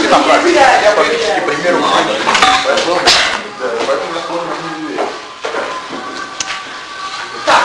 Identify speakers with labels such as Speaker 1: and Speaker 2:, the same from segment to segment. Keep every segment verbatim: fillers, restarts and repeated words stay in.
Speaker 1: все на практике. Я практически примеру поэтому, да, поэтому я сложно не верю.
Speaker 2: Так.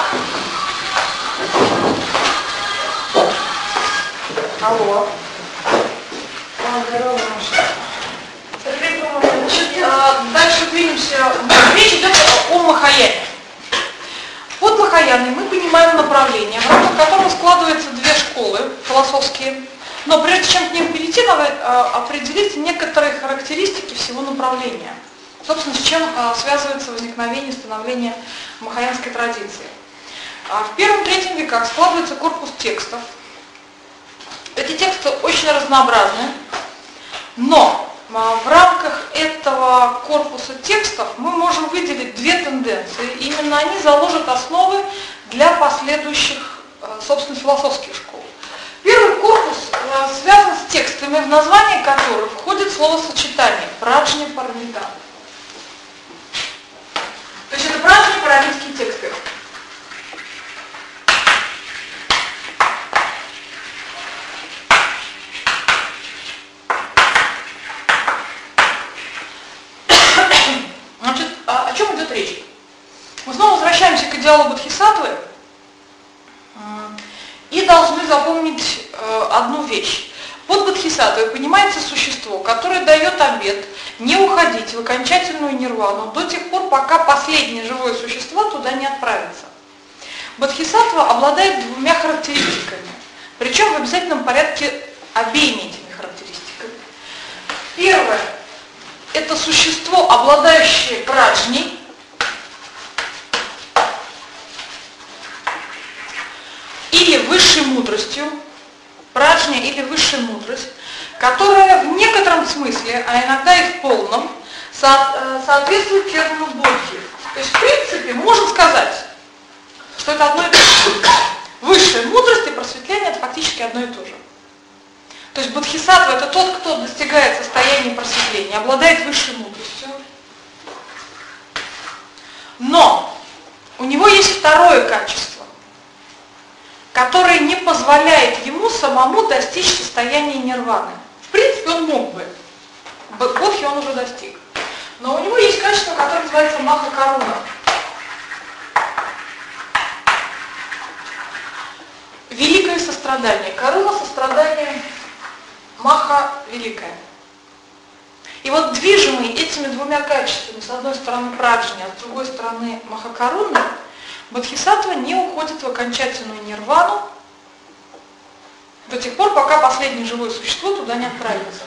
Speaker 2: Алло. Здорово, Маша. Значит, дальше двинемся. Речь идет о Махаяне. Под Махаяной мы понимаем направление, в рамках которого складываются две школы философские. Но прежде чем к ним перейти, надо определить некоторые характеристики всего направления. Собственно, с чем связывается возникновение и становление махаянской традиции. В первом-третьем веках складывается корпус текстов. Эти тексты очень разнообразны, но в рамках этого корпуса текстов мы можем выделить две тенденции. Именно они заложат основы для последующих, собственно, философских школ. Первый корпус связан с текстами, в название которых входит словосочетание праджня парамита. То есть это праджня парамитские тексты. Значит, о чем идет речь? Мы снова возвращаемся к идеалу Бодхисаттвы и должны запомнить одну вещь. Под Бодхисаттвой понимается существо, которое дает обет не уходить в окончательную нирвану до тех пор, пока последнее живое существо туда не отправится. Бодхисаттва обладает двумя характеристиками, причем в обязательном порядке обеими этими характеристиками. Первое. Это существо, обладающее праджней, или высшей мудростью, праджня или высшая мудрость, которая в некотором смысле, а иногда и в полном, со- соответствует термину бодхи. То есть, в принципе, можем сказать, что это одно и то же. Высшая мудрость и просветление – это фактически одно и то же. То есть бодхисаттва – это тот, кто достигает состояния просветления, обладает высшей мудростью. Но у него есть второе качество, которое не позволяет ему самому достичь состояния нирваны. В принципе, он мог бы. Бодхи он уже достиг. Но у него есть качество, которое называется маха-каруна. Великое сострадание. Каруна – сострадание, маха – великая. И вот движимый этими двумя качествами, с одной стороны праджня, а с другой стороны маха-каруна, бодхисаттва не уходит в окончательную нирвану до тех пор, пока последнее живое существо туда не отправится.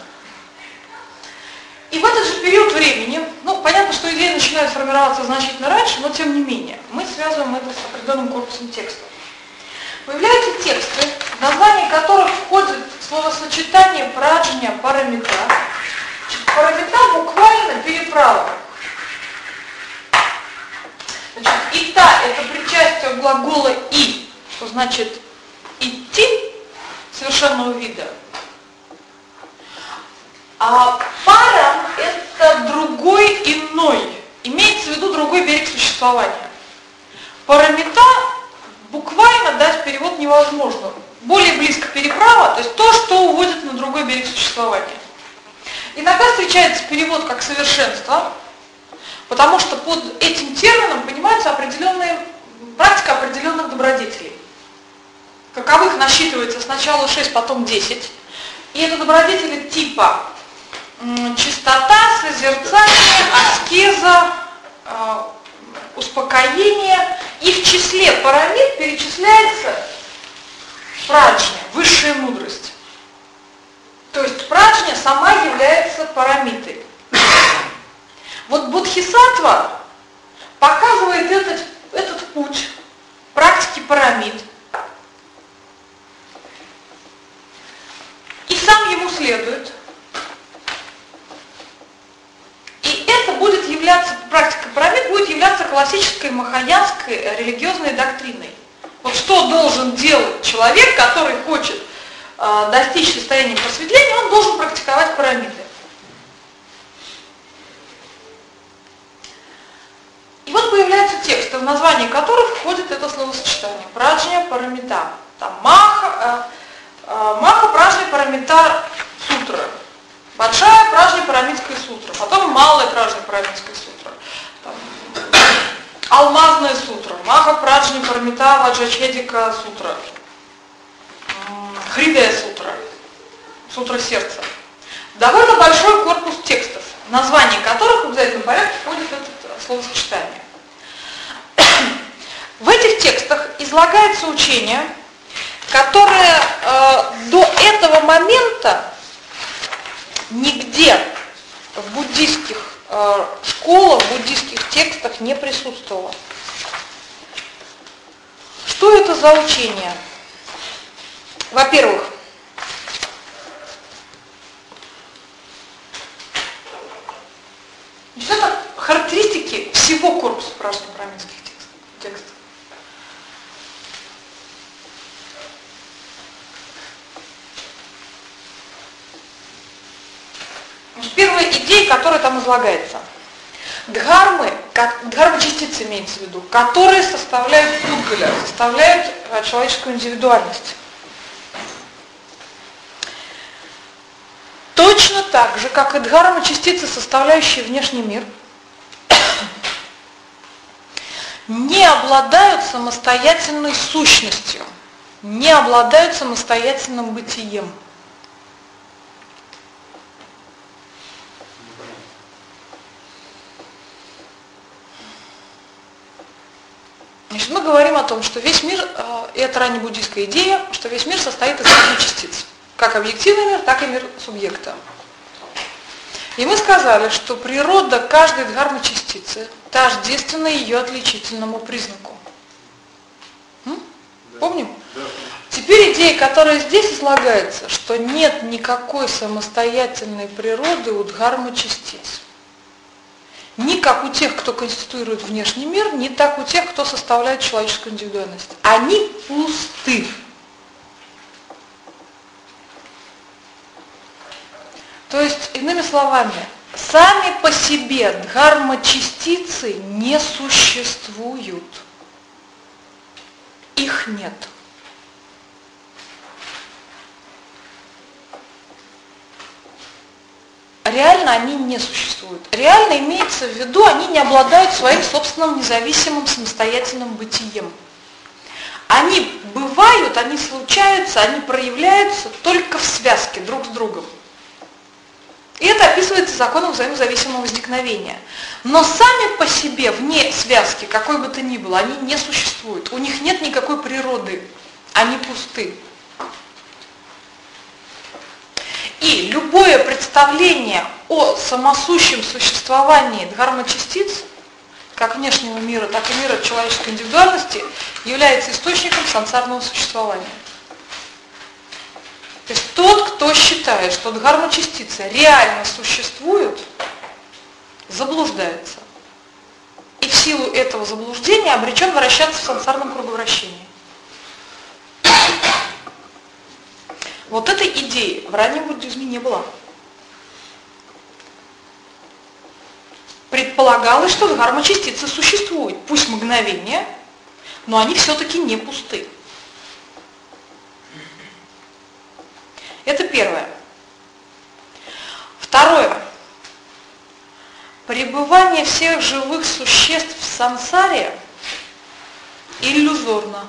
Speaker 2: И в этот же период времени, ну, понятно, что идеи начинают формироваться значительно раньше, но тем не менее, мы связываем это с определенным корпусом текстов. Появляются тексты, в название которых входит словосочетание праджня парамита. Парамита буквально переправа. Значит, ита – это причастие глагола и, что значит идти совершенного вида. А пара – это другой, иной, имеется в виду другой берег существования. Парамита буквально дать перевод невозможно. Более близко переправа, то есть то, что уводит на другой берег существования. Иногда встречается перевод как совершенство, потому что под этим термином понимается определенная практика определенных добродетелей. Каковых насчитывается сначала шесть, потом десять. И это добродетели типа м, чистота, созерцание, аскеза, э, успокоение. И в числе парамид перечисляется праджня, высшая мудрость. То есть праджня сама является парамитой. Вот бодхисаттва показывает этот, этот путь практики парамид. И сам ему следует. И это будет являться, практика парамид будет являться классической махаянской религиозной доктриной. Вот что должен делать человек, который хочет э, достичь состояния просветления, он должен практиковать парамиды. И вот появляются тексты, в название которых входит это словосочетание. Праджня парамита. Там маха, э, э, маха праджня парамита сутра. Большая Пражня-Парамитская сутра, потом малая Пражня-Парамитская сутра, там, Алмазная сутра, Маха Праджни Парамита Ваджачедика сутра, Хридая сутра, сутра сердца. Довольно большой корпус текстов, название которых в обязательном порядке входит в это словосочетание. В этих текстах излагается учение, которое э, до этого момента нигде в буддийских э, школах, в буддийских текстах не присутствовало. Что это за учение? Во-первых, это характеристики всего корпуса пражно-парамитских текстов. Первая идея, которая там излагается. Дхармы, дхарма-частицы имеется в виду, которые составляют пудгаля, составляют человеческую индивидуальность. Точно так же, как и дхарма-частицы, составляющие внешний мир, не обладают самостоятельной сущностью, не обладают самостоятельным бытием. Значит, мы говорим о том, что весь мир, и это раннебуддийская идея, что весь мир состоит из разных частиц. Как объективный мир, так и мир субъекта. И мы сказали, что природа каждой дхарма-частицы тождественна ее отличительному признаку. М? Помним? Теперь идея, которая здесь излагается, что нет никакой самостоятельной природы у дхарма-частиц. Ни как у тех, кто конституирует внешний мир, ни так у тех, кто составляет человеческую индивидуальность. Они пусты. То есть, иными словами, сами по себе дхарма-частицы не существуют. Их нет. Реально они не существуют. Реально имеется в виду, они не обладают своим собственным независимым самостоятельным бытием. Они бывают, они случаются, они проявляются только в связке друг с другом. И это описывается законом взаимозависимого возникновения. Но сами по себе, вне связки, какой бы то ни было, они не существуют. У них нет никакой природы. Они пусты. И любое представление о самосущем существовании дхарма-частиц, как внешнего мира, так и мира человеческой индивидуальности, является источником сансарного существования. То есть тот, кто считает, что дхарма-частицы реально существуют, заблуждается. И в силу этого заблуждения обречен вращаться в сансарном круговращении. Вот этой идеи в раннем буддизме не было. Предполагалось, что дхарма-частицы существуют, пусть мгновение, но они все-таки не пусты. Это первое. Второе. Пребывание всех живых существ в сансаре иллюзорно.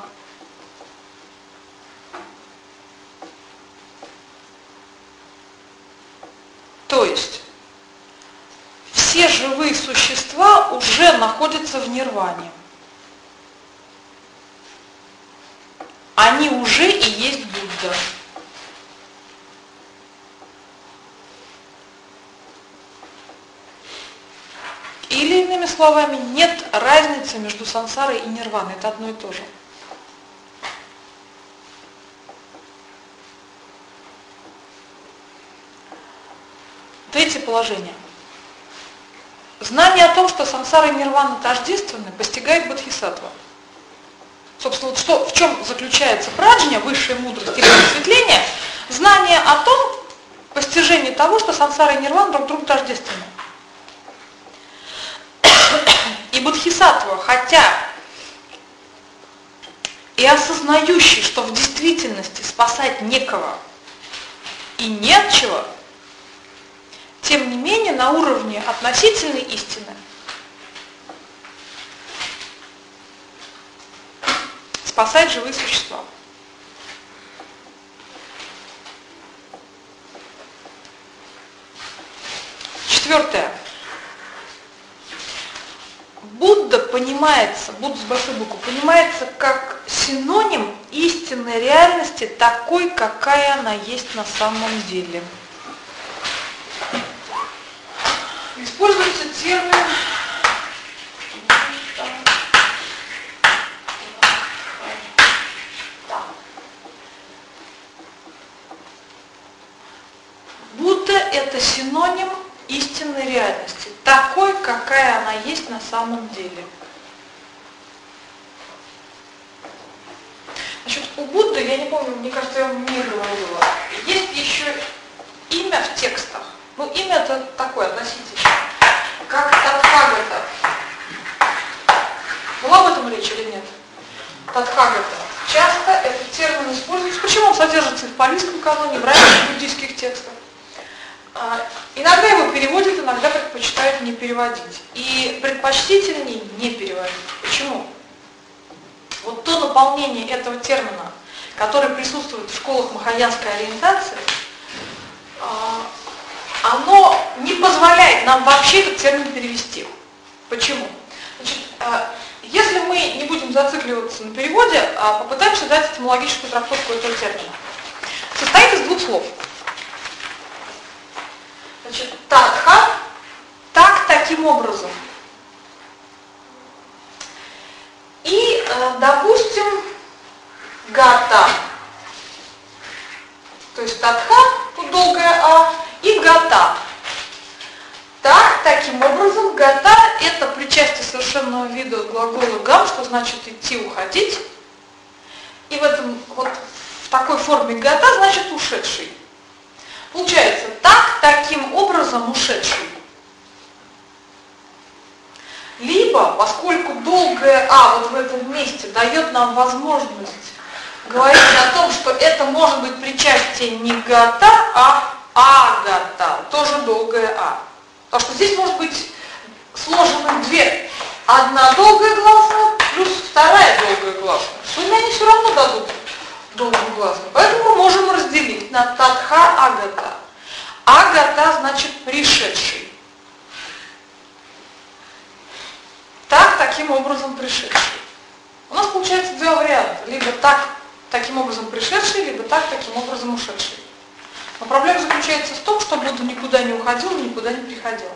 Speaker 2: То есть все живые существа уже находятся в нирване. Они уже и есть Будда. Или, иными словами, нет разницы между сансарой и нирваной. Это одно и то же. Третье положение. Знание о том, что сансара и нирвана тождественны, постигает бодхисаттва. Собственно, вот что, в чем заключается праджня, высшая мудрость или просветление, знание о том, постижение того, что сансара и нирвана друг другу тождественны. И бодхисаттва, хотя и осознающий, что в действительности спасать некого и не от чего, тем не менее на уровне относительной истины спасает живые существа. Четвертое. Будда понимается, Будда с большой буквы, понимается как синоним истинной реальности такой, какая она есть на самом деле. Используется термин Будда – это синоним истинной реальности, такой, какая она есть на самом деле. Значит, у Будды, я не помню, мне кажется, я вам не говорила, есть еще имя в текстах. Ну, имя это такое относительно, как Татхагата. Была об этом речь или нет? Татхагата. Часто этот термин используется, почему он содержится и в палийском каноне, в ранних буддийских текстах. Иногда его переводят, иногда предпочитают не переводить. И предпочтительнее не переводить. Почему? Вот то наполнение этого термина, которое присутствует в школах махаянской ориентации, оно не позволяет нам вообще этот термин перевести. Почему? Значит, если мы не будем зацикливаться на переводе, а попытаемся дать этимологическую трактовку этого термина. Состоит из двух слов. Значит, татха, так, таким образом. И, допустим, гата. То есть татха, тут долгое а, и гата. Так, таким образом, гата – это причастие совершенного вида глагола гам, что значит идти, уходить. И в этом, вот в такой форме гата значит ушедший. Получается, так, таким образом ушедший. Либо, поскольку долгое а вот в этом месте дает нам возможность говорить о том, что это может быть причастие не гата, а агата, тоже долгое а. Потому что здесь может быть сложены две. Одна долгая гласная плюс вторая долгая гласная. В сумме они все равно дадут долгую гласную. Поэтому мы можем разделить на татха агата. Агата значит пришедший. Так, таким образом пришедший. У нас получается два варианта. Либо так, таким образом пришедший, либо так, таким образом ушедший. Но проблема заключается в том, что Будда никуда не уходил, никуда не приходил.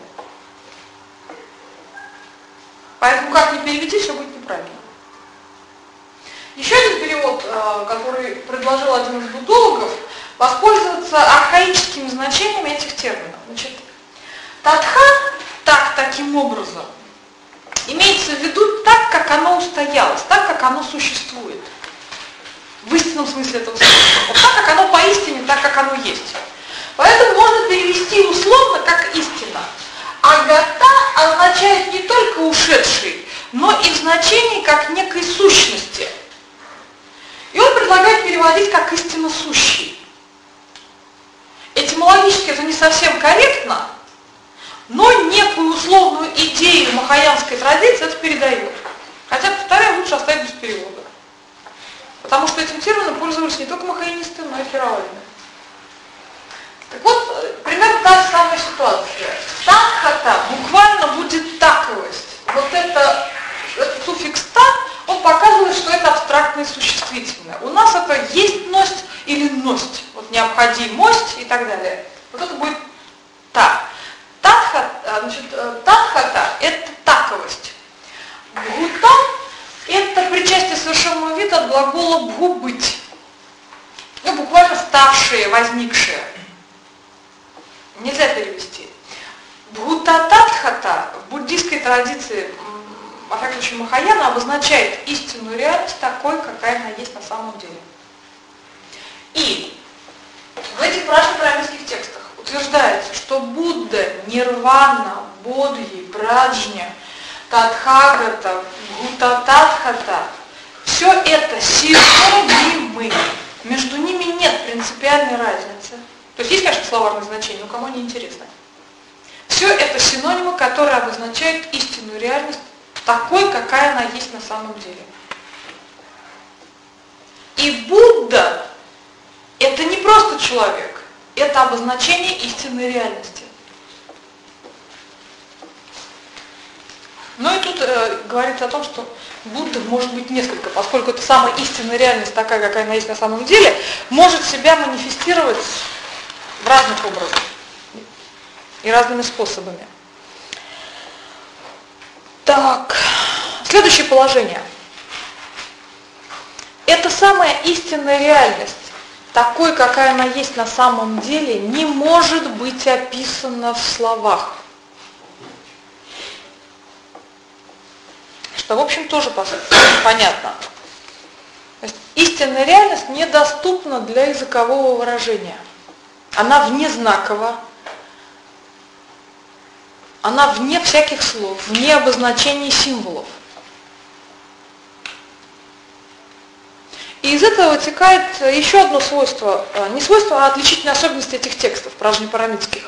Speaker 2: Поэтому как ни переведи, все будет неправильно. Еще один перевод, который предложил один из буддологов, воспользоваться архаическими значениями этих терминов. Значит, татха, так, таким образом, имеется в виду так, как оно устоялось, так, как оно существует. В истинном смысле этого слова. Вот так, как оно поистине, так, как оно есть. Поэтому можно перевести условно как истина. Агата означает не только ушедший, но и в значении как некой сущности. И он предлагает переводить как истинно сущий. Этимологически это не совсем корректно, но некую условную идею махаянской традиции это передает. Хотя, повторяю, лучше оставить без перевода. Потому что этим термином пользовались не только махаянисты, но и фераоиды. Так вот, примерно та же самая ситуация. Татхата буквально будет таковость. Вот это, этот суффикс та, он показывает, что это абстрактное существительное. У нас это естьность или ность, вот необходимость и так далее. Вот это будет та. Татхата, значит, татхата – это таковость. Бхута – это причастие совершенного вида от глагола бху – быть. Ну, буквально ставшее, возникшее. Нельзя перевести. Бхутататхата в буддийской традиции, во всяком случае Махаяна, обозначает истинную реальность такой, какая она есть на самом деле. И в этих прашно-браминских текстах утверждается, что Будда, Нирвана, Бодхи, Праджня, Татхагата, Бхутататхата, все это синонимы. Между ними нет принципиальной разницы. То есть есть, конечно, словарное значение, но кому не интересно. все это синонимы, которые обозначают истинную реальность такой, какая она есть на самом деле. И Будда – это не просто человек, это обозначение истинной реальности. Ну и тут э, говорится о том, что Будда может быть несколько, поскольку это самая истинная реальность, такая, какая она есть на самом деле, может себя манифестировать в разных образах и разными способами. Так, следующее положение. Эта самая истинная реальность, такой, какая она есть на самом деле, не может быть описана в словах. Что, в общем, тоже понятно. То есть истинная реальность недоступна для языкового выражения. Она внезнакова, она вне всяких слов, вне обозначений символов. И из этого вытекает еще одно свойство, не свойство, а отличительная особенность этих текстов пражнепарамидских.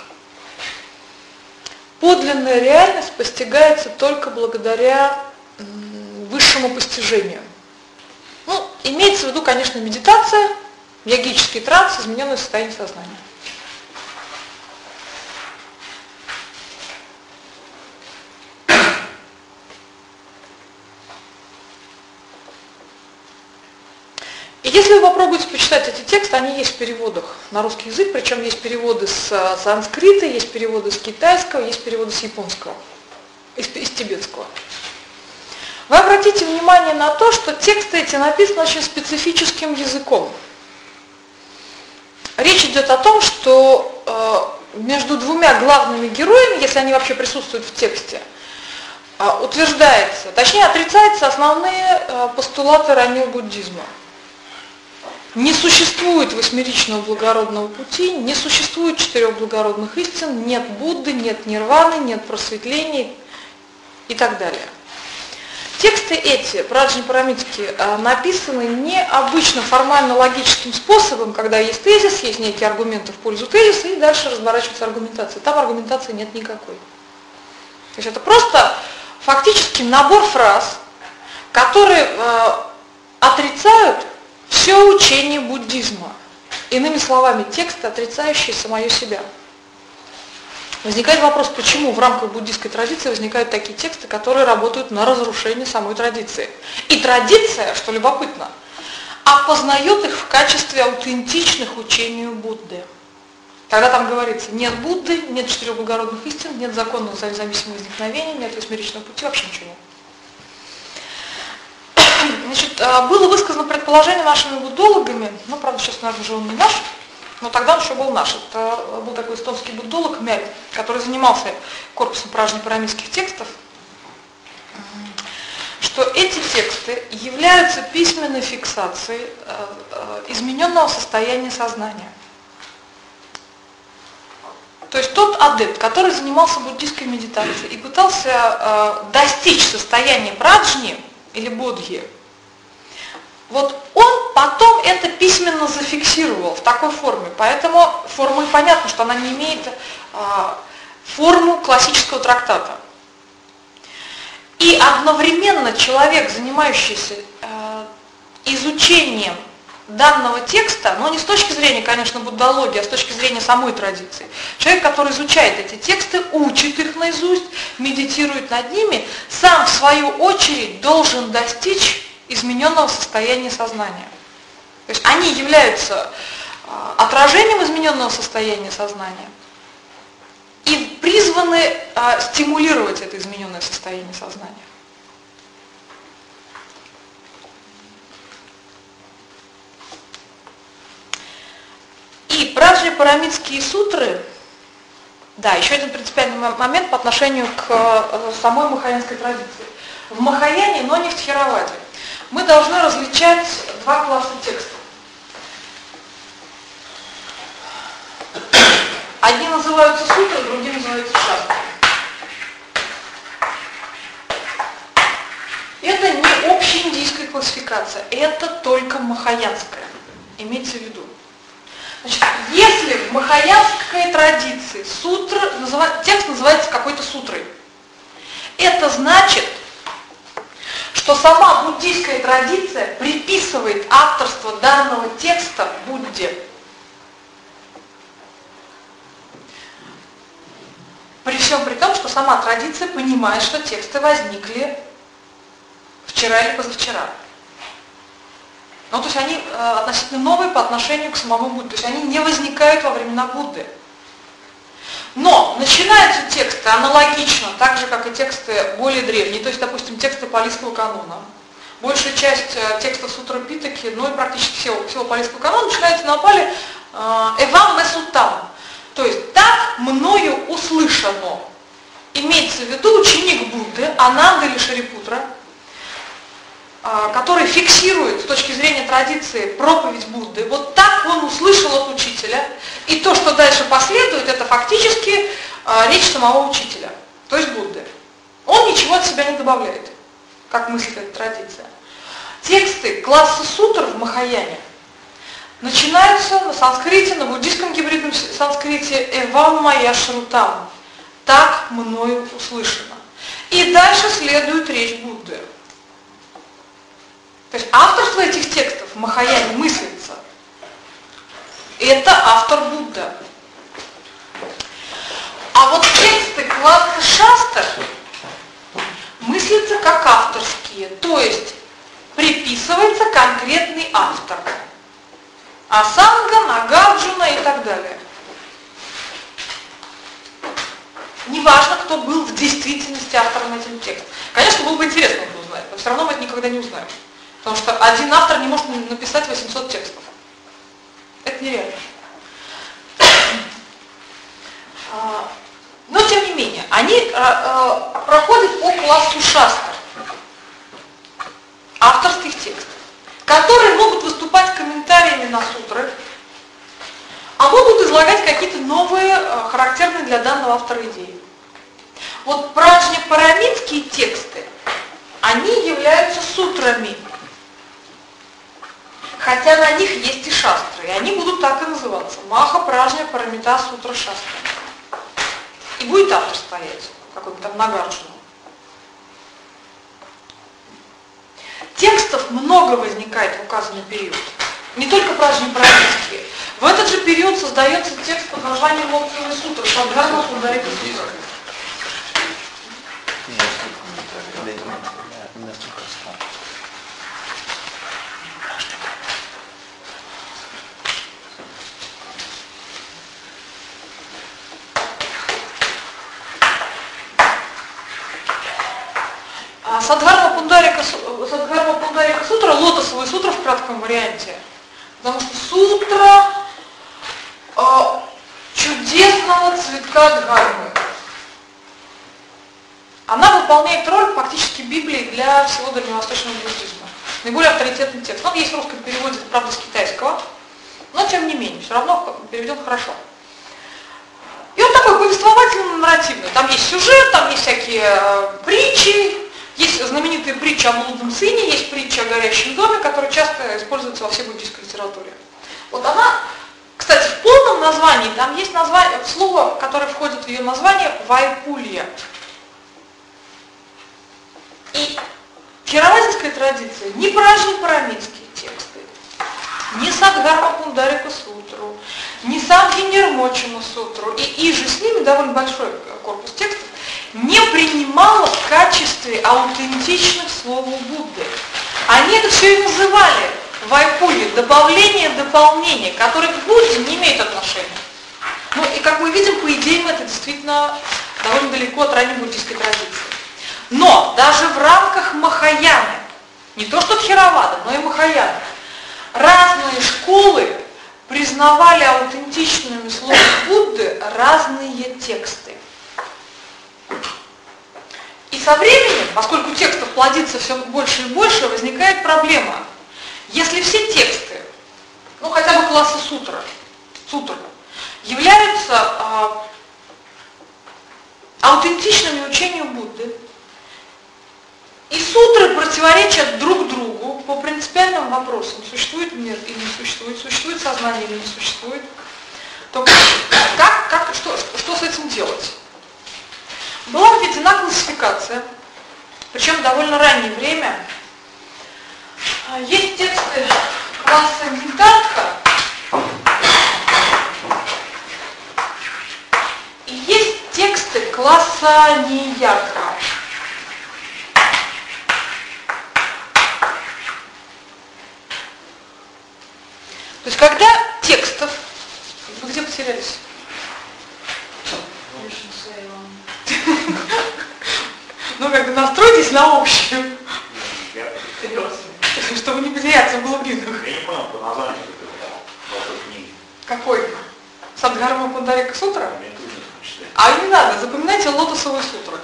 Speaker 2: Подлинная реальность постигается только благодаря высшему постижению. Ну, имеется в виду, конечно, медитация, йогический транс, измененное состояние сознания. И если вы попробуете почитать эти тексты, они есть в переводах на русский язык, причем есть переводы с санскрита, есть переводы с китайского, есть переводы с японского, из, из тибетского. Вы обратите внимание на то, что тексты эти написаны очень специфическим языком. Речь идет о том, что э, между двумя главными героями, если они вообще присутствуют в тексте, э, утверждается, точнее отрицаются основные э, постулаты раннего буддизма. Не существует восьмеричного благородного пути, не существует четырех благородных истин, нет Будды, нет нирваны, нет просветления и так далее. Тексты эти, праджнепарамидские, написаны не обычно формально-логическим способом, когда есть тезис, есть некие аргументы в пользу тезиса, и дальше разворачивается аргументация. Там аргументации нет никакой. То есть это просто фактически набор фраз, которые э, отрицают все учение буддизма. Иными словами, тексты, отрицающие самое себя. Возникает вопрос, почему в рамках буддийской традиции возникают такие тексты, которые работают на разрушение самой традиции. И традиция, что любопытно, опознает их в качестве аутентичных учению Будды. Когда там говорится, нет Будды, нет четырех благородных истин, нет законов зависимого возникновения, нет восьмеричного пути, вообще ничего нет. Значит, было высказано предположение нашими буддологами, ну, правда, сейчас, наверное, уже он не наш, но тогда он еще был наш. Это был такой эстонский буддолог Мяль, который занимался корпусом праджнепарамидских текстов, что эти тексты являются письменной фиксацией измененного состояния сознания. То есть тот адепт, который занимался буддийской медитацией и пытался достичь состояния праджни или бодхи, вот он потом это письменно зафиксировал в такой форме. Поэтому форма понятно, что она не имеет а, форму классического трактата. И одновременно человек, занимающийся а, изучением данного текста, но не с точки зрения, конечно, буддологии, а с точки зрения самой традиции. Человек, который изучает эти тексты, учит их наизусть, медитирует над ними, сам в свою очередь должен достичь измененного состояния сознания. То есть они являются отражением измененного состояния сознания и призваны стимулировать это измененное состояние сознания. И праджнепарамидские сутры, да, еще один принципиальный момент по отношению к самой махаянской традиции. В Махаяне, но не в Тхераваде, мы должны различать два класса текстов. Одни называются сутры, другие называются шастры. Это не общеиндийская классификация, это только махаянская, имейте в виду. Значит, если в махаянской традиции сутра, текст называется какой-то сутрой, это значит, что сама буддийская традиция приписывает авторство данного текста Будде. При всем при том, что сама традиция понимает, что тексты возникли вчера или позавчера. Ну, то есть они э, относительно новые по отношению к самому Будде. То есть они не возникают во времена Будды. Но начинаются тексты аналогично, так же, как и тексты более древние. То есть, допустим, тексты палийского канона. Большая часть э, текстов Сутры Питаки, ну и практически всего, всего палийского канона начинается на пали «Эвам месутам». То есть так мною услышано. Имеется в виду ученик Будды, Ананда или Шарипутра, который фиксирует с точки зрения традиции проповедь Будды. Вот так он услышал от учителя. И то, что дальше последует, это фактически речь самого учителя, то есть Будды. Он ничего от себя не добавляет, как мыслит эта традиция. Тексты класса сутр в Махаяне начинаются на санскрите, на буддийском гибридном санскрите «Эвам мая шрутам», так мною услышано. И дальше следует речь Будды. То есть авторство этих текстов в Махаяне мыслится. Это автор Будда. А вот тексты класса шастр мыслятся как авторские, то есть приписывается конкретный автор. Асанга, Нагарджуна и так далее. Неважно, кто был в действительности автором этих текстов. Конечно, было бы интересно это узнать, но все равно мы это никогда не узнаем. Потому что один автор не может написать восемьсот текстов. Это нереально. Но, тем не менее, они проходят по классу шастр, авторских текстов, которые могут выступать комментариями на сутры, а могут излагать какие-то новые, характерные для данного автора идеи. Вот праджня-парамитские тексты, они являются сутрами, хотя на них есть и шастры, и они будут так и называться. Маха, праджня, парамита, сутра, шастра. И будет автор стоять, какой-то там Нагарджуна. Текстов много возникает в указанный период. Не только праджня-парамитские. В этот же период создается текст под названием Моксовой сутры, Садхарма Пундарика Сутра. Садхарма Пундарика, Садхарма Пундарика Сутра, лотосовая сутра в кратком варианте. Потому что сутра э, чудесного цветка дхармы. Она выполняет роль фактически Библии для всего дальневосточного буддизма. Наиболее авторитетный текст. Он есть в русском переводе, правда, с китайского, но тем не менее, все равно переведен хорошо. И он такой повествовательно-нарративный. Там есть сюжет, там есть всякие э, притчи. Есть знаменитая притча о блудном сыне, есть притча о горящем доме, которая часто используется во всей буддийской литературе. Вот она, кстати, в полном названии, там есть название, слово, которое входит в ее название, вайпулья. И в theravadinской традиции ни праджня-парамитские тексты, ни Садхарма Пундарика сутру, ни Самхи-Нирмочана сутру, и, и же с ними довольно большой корпус текстов, не принимала в качестве аутентичных слову Будды. Они это все и называли вайпули, добавление, дополнение, которые к Будде не имеют отношения. Ну и как мы видим, по идее, это действительно довольно далеко от ранней буддийской традиции. Но даже в рамках Махаяны, не то что Тхеравада, но и Махаяны, разные школы признавали аутентичными словами Будды разные тексты. И со временем, поскольку текстов плодится все больше и больше, возникает проблема. Если все тексты, ну хотя бы класса сутра, сутр, являются а, аутентичными учению Будды, и сутры противоречат друг другу, другу по принципиальным вопросам, существует мир или не существует, существует сознание или не существует, то как, как, что, что с этим делать? Была введена классификация, причем в довольно раннее время. Есть тексты класса Нитартха, и есть тексты класса Нияртха. То есть когда текстов... Вы где потерялись? Ну как бы настройтесь на общую. Чтобы не потеряться в глубинах.
Speaker 3: Я не понял, по названию этой книги.
Speaker 2: Какой? Саддхарма Пундарика Сутра? А не надо, запоминайте Лотосовую сутру.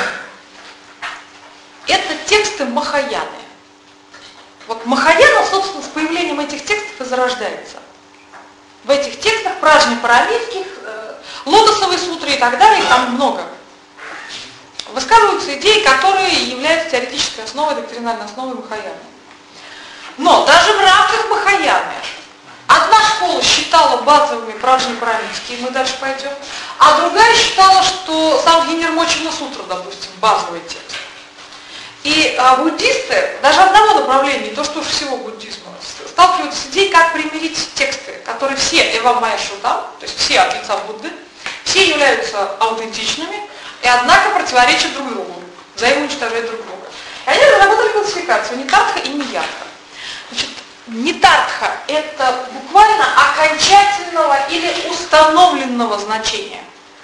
Speaker 2: Это тексты Махаяны. Вот Махаяна, собственно, с появлением этих текстов и зарождается. В этих текстах Пражни-Парамитских, э, Лотосовой сутры и так далее, их там много. Высказываются идеи, которые являются теоретической основой, доктринальной основой Махаяны. Но даже в рамках Махаяны одна школа считала базовыми Пражни-Парамитские, мы дальше пойдем, а другая считала, что Самгхи-Нирмочина сутра, допустим, базовый текст. И а, буддисты, даже одного направления, не то что уж всего буддизма, сталкиваются с идеей, как примирить тексты, которые все эвамайшутам, то есть все от лица Будды, все являются аутентичными, и однако противоречат друг другу, взаимоуничтожают друг друга. И они разработали классификацию Нитартха и Нияртха. Значит, Нитартха – это буквально окончательного или установленного значения.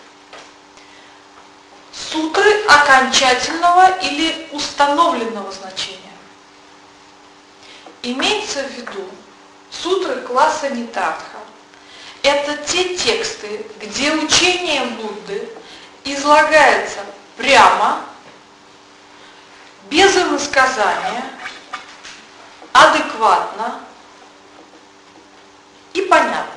Speaker 2: Сутры окончательного или установленного значения. Имеется в виду, сутры класса Нитартха – это те тексты, где учение Будды излагается прямо, без иносказания, адекватно и понятно.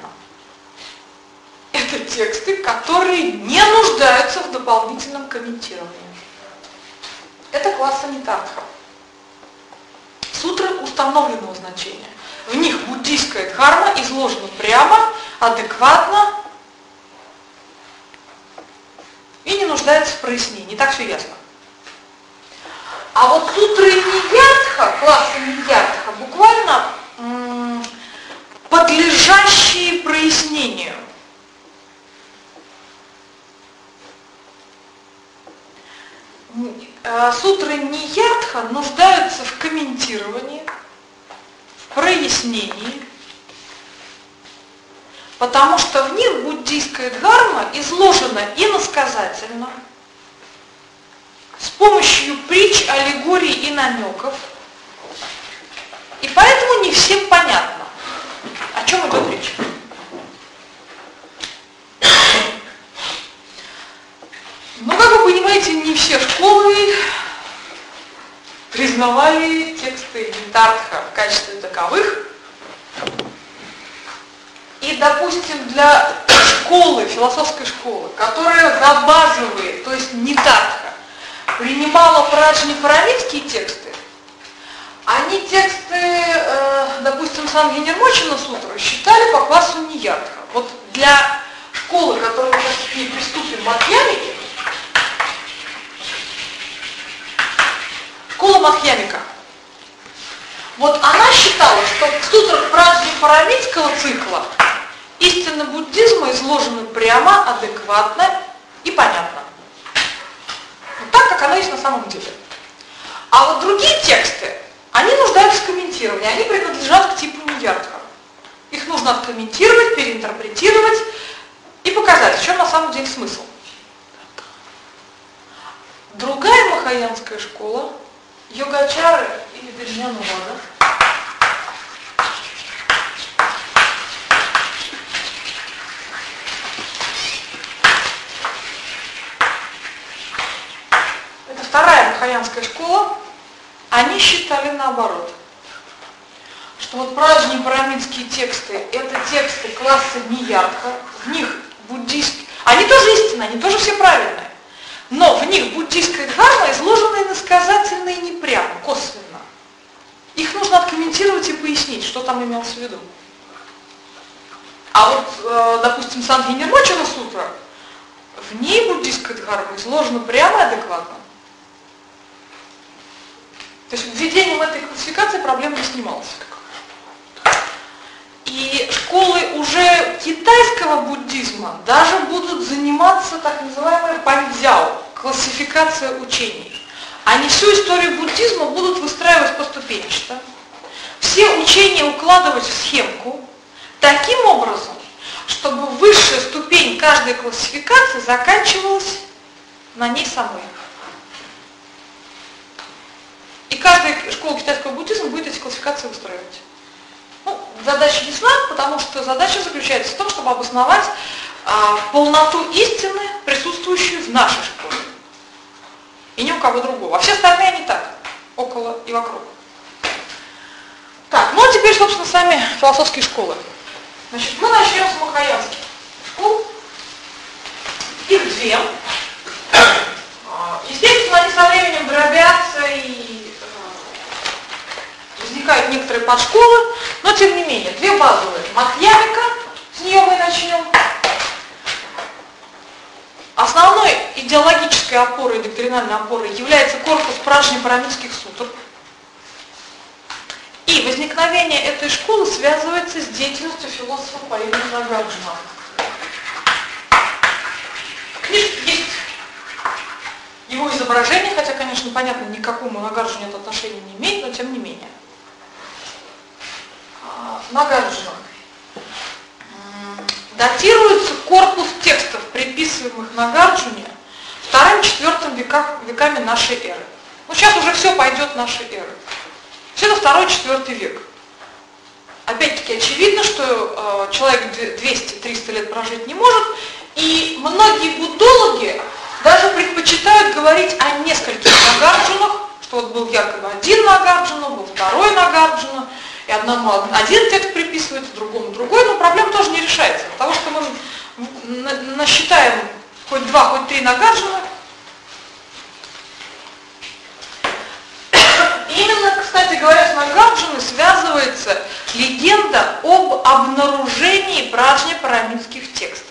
Speaker 2: Это тексты, которые не нуждаются в дополнительном комментировании. Это класс Нитартха. Сутры установленного значения. В них буддийская дхарма изложена прямо, адекватно и не нуждается в прояснении. Так все ясно. А вот сутры Нияртха, класса Нияртха, буквально м- подлежащие прояснению. Сутры Нияртха нуждаются в комментировании, в прояснении, потому что в них буддийская дхарма изложена иносказательно, с помощью притч, аллегорий и намеков, и поэтому не всем понятно, о чем идет речь. Но, как вы понимаете, не все школы признавали тексты Нитартха в качестве таковых. И, допустим, для школы, философской школы, которая за базовые, то есть Нитартха, принимала Пражни-Парамитские тексты, они тексты, э, допустим, Самгхи-Нирмочина сутры считали по классу Нияртха. Вот для школы, которую мы сейчас к ней приступим, Мадхьямики, школа Мадхьямика, вот она считала, что в сутрах Пражни-Парамитского цикла истины буддизма изложены прямо, адекватно и понятно. Вот так, как оно есть на самом деле. А вот другие тексты, они нуждаются в комментировании, они принадлежат к типу Нияртха. Их нужно откомментировать, переинтерпретировать и показать, в чем на самом деле смысл. Другая махаянская школа, Йогачары или Виджнанавада, это вторая махаянская школа, они считали наоборот, что вот Пражни-Парамитские тексты – это тексты класса Нияртха, в них буддийские, они тоже истинные, они тоже все правильные, но в них буддийская дхарма изложена иносказательно и не прямо, косвенно. Их их нужно откомментировать и пояснить, что там имелось в виду. А вот, э, допустим, Санхи-Нирмачана сутра, в ней буддийская дхарма изложена прямо и адекватно. То есть введением этой классификации проблем не снималось. И школы уже китайского буддизма даже будут заниматься так называемой паньцзяо, классификация учений. Они всю историю буддизма будут выстраивать поступенчато, все учения укладывать в схемку, таким образом, чтобы высшая ступень каждой классификации заканчивалась на ней самой. И каждая школа китайского буддизма будет эти классификации выстраивать. Ну, задача ясна, потому что задача заключается в том, чтобы обосновать а, полноту истины, присутствующую в нашей школе. И ни у кого другого. А все остальные они так, около и вокруг. Так, ну а теперь, собственно, сами философские школы. Значит, мы начнем с махаянских школ. Их две. Естественно, они со временем дробятся и возникают некоторые подшколы, но тем не менее, две базовые. Мадхьямика, с нее мы начнем. Основной идеологической опорой, доктринальной опорой является корпус Пражни-парамитских сутр. И возникновение этой школы связывается с деятельностью философа по имени Нагарджуна. В книжке есть его изображение, хотя, конечно, понятно, никакому Нагарджуне это отношение не имеет, но тем не менее. Нагарджуна. Датируется корпус текстов, приписываемых Нагарджуне, вторым-четвертым веках, веками нашей эры. Ну, сейчас уже все пойдет нашей эры. Все это второй-четвертый век. Опять-таки очевидно, что э, человек двести-триста лет прожить не может, и многие буддологи даже предпочитают говорить о нескольких Нагарджунах, что вот был якобы один Нагарджуна, был второй Нагарджуна, и одному один текст приписывается, другому другой, но проблема тоже не решается. От того, что мы насчитаем хоть два, хоть три Нагарджуна. Именно, кстати говоря, с Нагарджуной связывается легенда об обнаружении Пражни-парамитских текстов.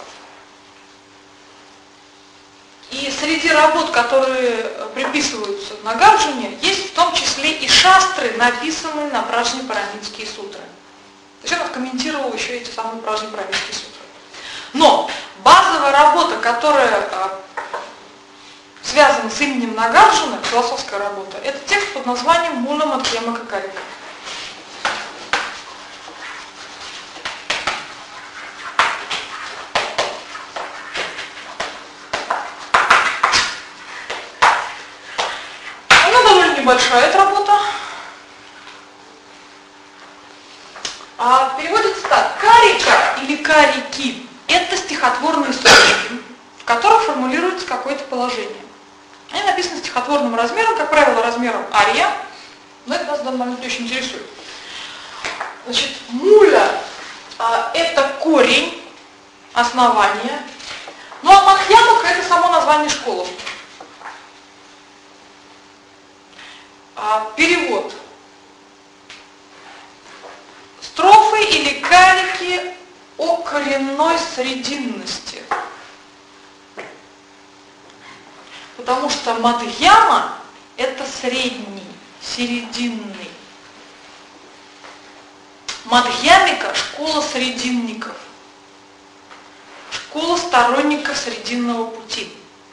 Speaker 2: И среди работ, которые приписываются Нагарджуне, есть в том числе и шастры, написанные на Пражни-парамитские сутры. То есть он комментировал еще эти самые Пражни-парамитские сутры. Но базовая работа, которая связана с именем Нагарджуна, философская работа, это текст под названием Мула Мадхьямика Карика. Большая эта работа. А, переводится так. Карика или карики – это стихотворные строчки, в которых формулируется какое-то положение. Они написаны стихотворным размером, как правило, размером ария, но это нас в данный момент очень интересует. Значит, муля а, – это корень, основание, ну а мадхьямика – это само название школы. Перевод. Строфы или карики о коренной срединности. Потому что мадхьяма – это средний, серединный. Мадхьямика – школа срединников. Школа сторонников срединного пути.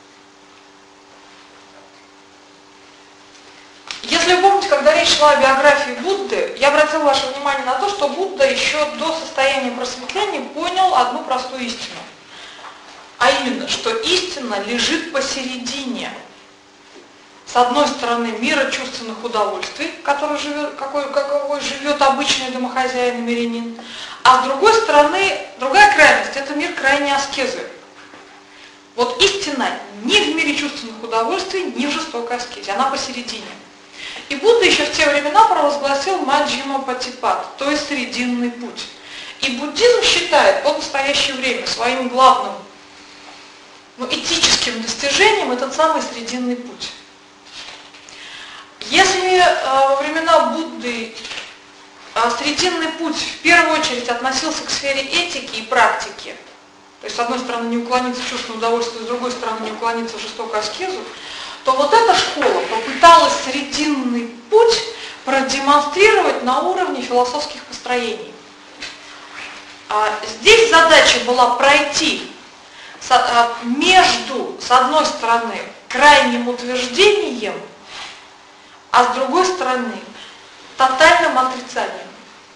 Speaker 2: Если вы помните, когда речь шла о биографии Будды, я обратил ваше внимание на то, что Будда еще до состояния просветления понял одну простую истину. А именно, что истина лежит посередине. С одной стороны, мира чувственных удовольствий, который живет, какой, какой живет обычный домохозяин и мирянин, а с другой стороны, другая крайность – это мир крайней аскезы. Вот истина ни в мире чувственных удовольствий, ни в жестокой аскезе, она посередине. И Будда еще в те времена провозгласил Маджхима Патипат, то есть срединный путь. И буддизм считает по настоящее время своим главным, ну, этическим достижением этот самый срединный путь. Если э, во времена Будды срединный путь в первую очередь относился к сфере этики и практики, то есть с одной стороны не уклониться в чувственное удовольствие, с другой стороны не уклониться в жестокую аскезу, то вот эта школа попыталась срединный путь продемонстрировать на уровне философских построений. Здесь задача была пройти между, с одной стороны, крайним утверждением, а с другой стороны, тотальным отрицанием.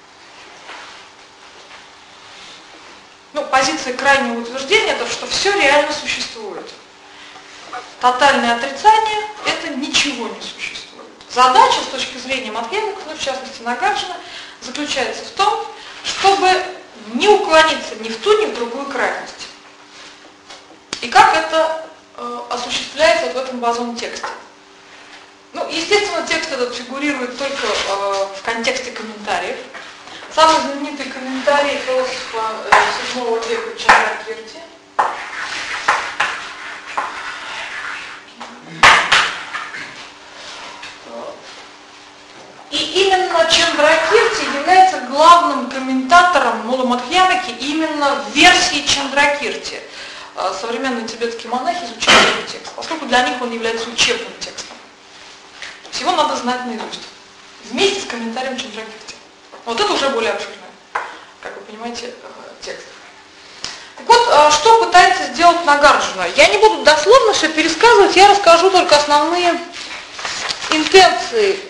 Speaker 2: Ну, позиция крайнего утверждения – это что все реально существует. Тотальное отрицание – это ничего не существует. Задача с точки зрения матхьямиков, ну, в частности Нагарджуна, заключается в том, чтобы не уклониться ни в ту, ни в другую крайность. И как это э, осуществляется вот в этом базовом тексте? Ну, естественно, текст этот фигурирует только э, в контексте комментариев. Самый знаменитый комментарий философа э, седьмого века Чандракирти. И именно Чандракирти является главным комментатором Мула Мадхьямики именно в версии Чандракирти. Современные тибетские монахи изучают этот текст, поскольку для них он является учебным текстом. Всего надо знать наизусть. Вместе с комментарием Чандракирти. Вот это уже более обширный, как вы понимаете, текст. Так вот, что пытается сделать Нагарджуна? Я не буду дословно все пересказывать, я расскажу только основные интенции.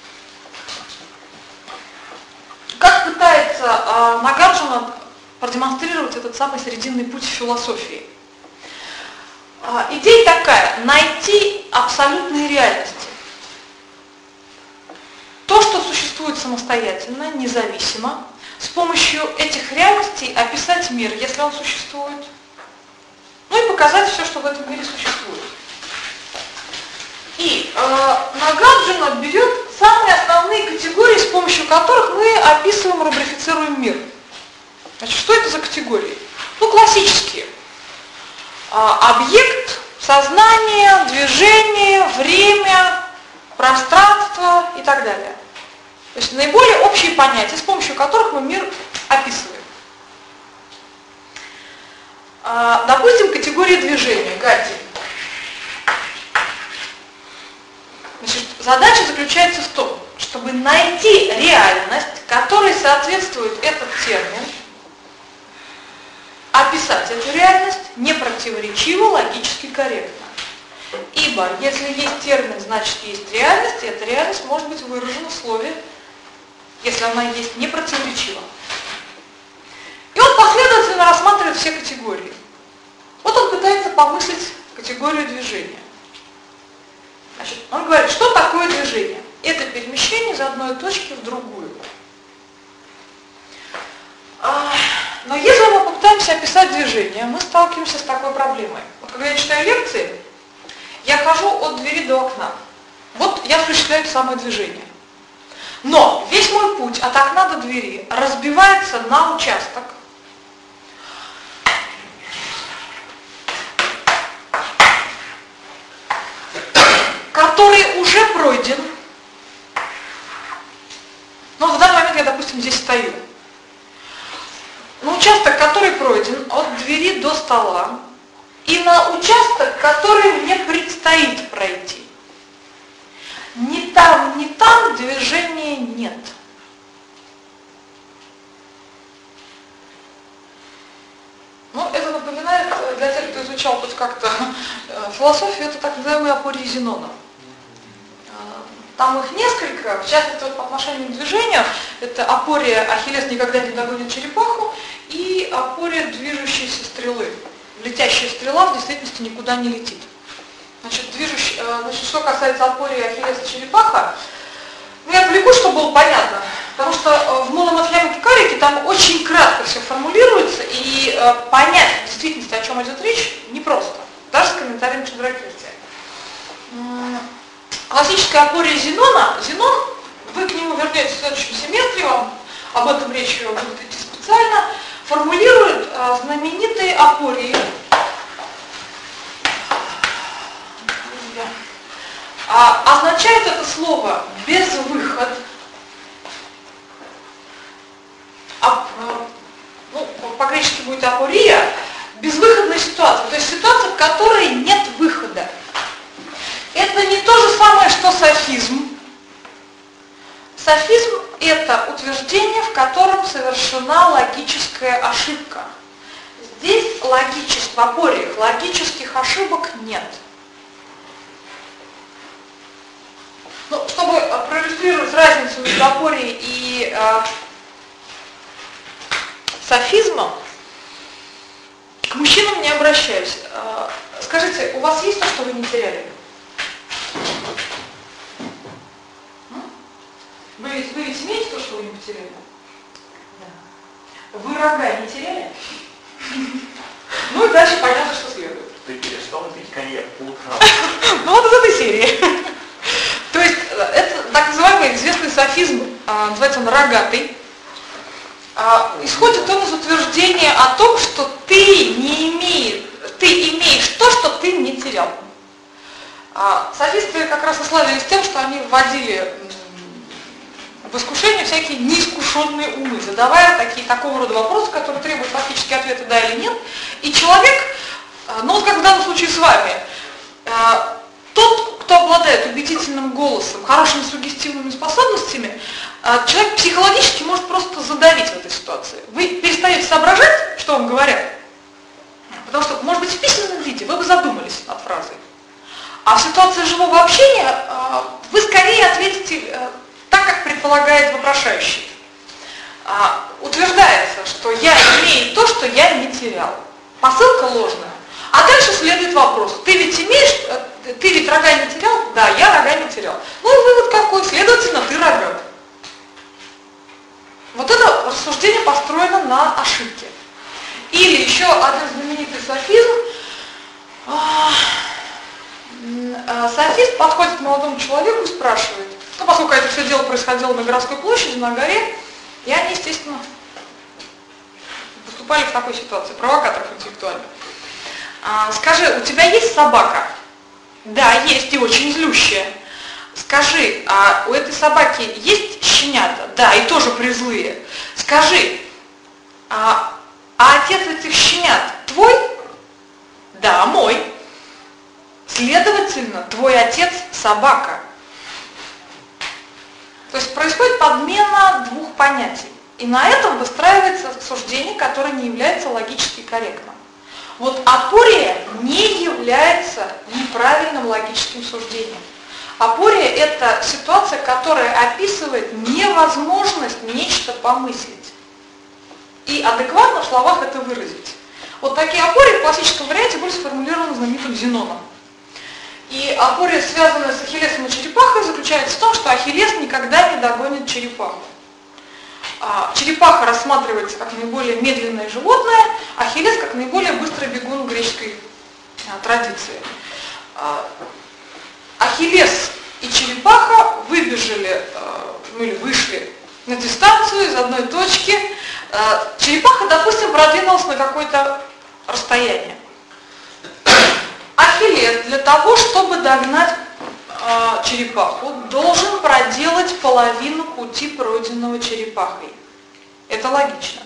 Speaker 2: Как пытается э, Нагарджуна продемонстрировать этот самый срединный путь в философии? Э, идея такая: найти абсолютные реальности. То, что существует самостоятельно, независимо, с помощью этих реальностей описать мир, если он существует, ну и показать все, что в этом мире существует. И э, Нагарджуна берет самые основные категории, с помощью которых мы описываем, рубрифицируем мир. Значит, что это за категории? Ну, классические. А, объект, сознание, движение, время, пространство и так далее. То есть наиболее общие понятия, с помощью которых мы мир описываем. А, допустим, категория движения, Гадди. Значит, задача заключается в том, чтобы найти реальность, которой соответствует этот термин, описать эту реальность непротиворечиво, логически корректно. Ибо если есть термин, значит есть реальность, и эта реальность может быть выражена в слове, если она есть непротиворечиво. И он последовательно рассматривает все категории. Вот он пытается помыслить категорию движения. Значит, он говорит, что такое движение? Это перемещение из одной точки в другую. Но если мы попытаемся описать движение, мы сталкиваемся с такой проблемой. Вот когда я читаю лекции, я хожу от двери до окна. Вот я осуществляю самое движение. Но весь мой путь от окна до двери разбивается на участок, который уже пройден. Ну, в данный момент я, допустим, здесь стою. На участок, который пройден от двери до стола, и на участок, который мне предстоит пройти. Ни там, ни там движения нет. Ну, это напоминает, для тех, кто изучал хоть как-то философию, это так называемые апории Зенона. Там их несколько, в частности, вот по отношению к движению, это апория «Ахиллес никогда не догонит черепаху» и апория движущейся стрелы. Летящая стрела в действительности никуда не летит. Значит, движущ... Значит, что касается апории «Ахиллеса черепаха», ну, я отвлеку, чтобы было понятно, потому что в Мула Мадхьямики Карики там очень кратко все формулируется, и понять в действительности, о чем идет речь, непросто, даже с комментарием Чандракирти. Классическая апория Зенона, Зенон, вы к нему вернетесь в следующем семестре, вам об этом речь будет идти специально, формулирует а, знаменитые апории. А, означает это слово «безвыход», софизм – это утверждение, в котором совершена логическая ошибка. Здесь логичес... в апориях логических ошибок нет. Ну, чтобы проиллюстрировать разницу между апорией и э, софизмом, к мужчинам не обращаюсь. Э, скажите, у вас есть то, что вы не теряли? Вы ведь, вы ведь имеете то, что вы не потеряли? Да. Вы рога не теряли? Ну и дальше понятно, что следует.
Speaker 3: Ты перестал пить коньяк по утрам.
Speaker 2: Ну вот из этой серии. То есть это так называемый известный софизм, называется он рогатый. Исходит он из утверждения о том, что ты не имеешь, ты имеешь то, что ты не терял. Софисты как раз и славились тем, что они вводили в искушение всякие неискушенные умы, задавая такие, такого рода вопросы, которые требуют фактически ответа «да» или «нет». И человек, ну вот как в данном случае с вами, тот, кто обладает убедительным голосом, хорошими суггестивными способностями, человек психологически может просто задавить в этой ситуации. Вы перестаете соображать, что вам говорят, потому что, может быть, в письменном виде вы бы задумались над фразой. А в ситуации живого общения вы скорее ответите так, как предполагает вопрошающий. А, утверждается, что я имею то, что я не терял. Посылка ложная. А дальше следует вопрос. Ты ведь имеешь, ты ведь рога не терял? Да, я рога не терял. Ну и вывод какой? Следовательно, ты рога. Вот это рассуждение построено на ошибке. Или еще один знаменитый софизм. Софист подходит к молодому человеку и спрашивает, ну, поскольку это все дело происходило на городской площади, на горе, и они, естественно, поступали в такой ситуации, провокаторов интеллектуальных. А, скажи, у тебя есть собака? Да, есть, и очень злющая. Скажи, а у этой собаки есть щенята? Да, и тоже призлые. Скажи, а, а отец этих щенят твой? Да, мой. Следовательно, твой отец собака. То есть происходит подмена двух понятий. И на этом выстраивается суждение, которое не является логически корректным. Вот апория не является неправильным логическим суждением. Апория – это ситуация, которая описывает невозможность нечто помыслить. И адекватно в словах это выразить. Вот такие апории в классическом варианте были сформулированы знаменитым Зеноном. И апория, связанная с Ахиллесом и черепахой, заключается в том, что Ахиллес никогда не догонит черепаху. Черепаха рассматривается как наиболее медленное животное, Ахиллес как наиболее быстрый бегун в греческой традиции. Ахиллес и черепаха выбежали, ну или вышли на дистанцию из одной точки. Черепаха, допустим, продвинулась на какое-то расстояние. Ахиллес для того, чтобы догнать э, черепаху, должен проделать половину пути, пройденного черепахой. Это логично.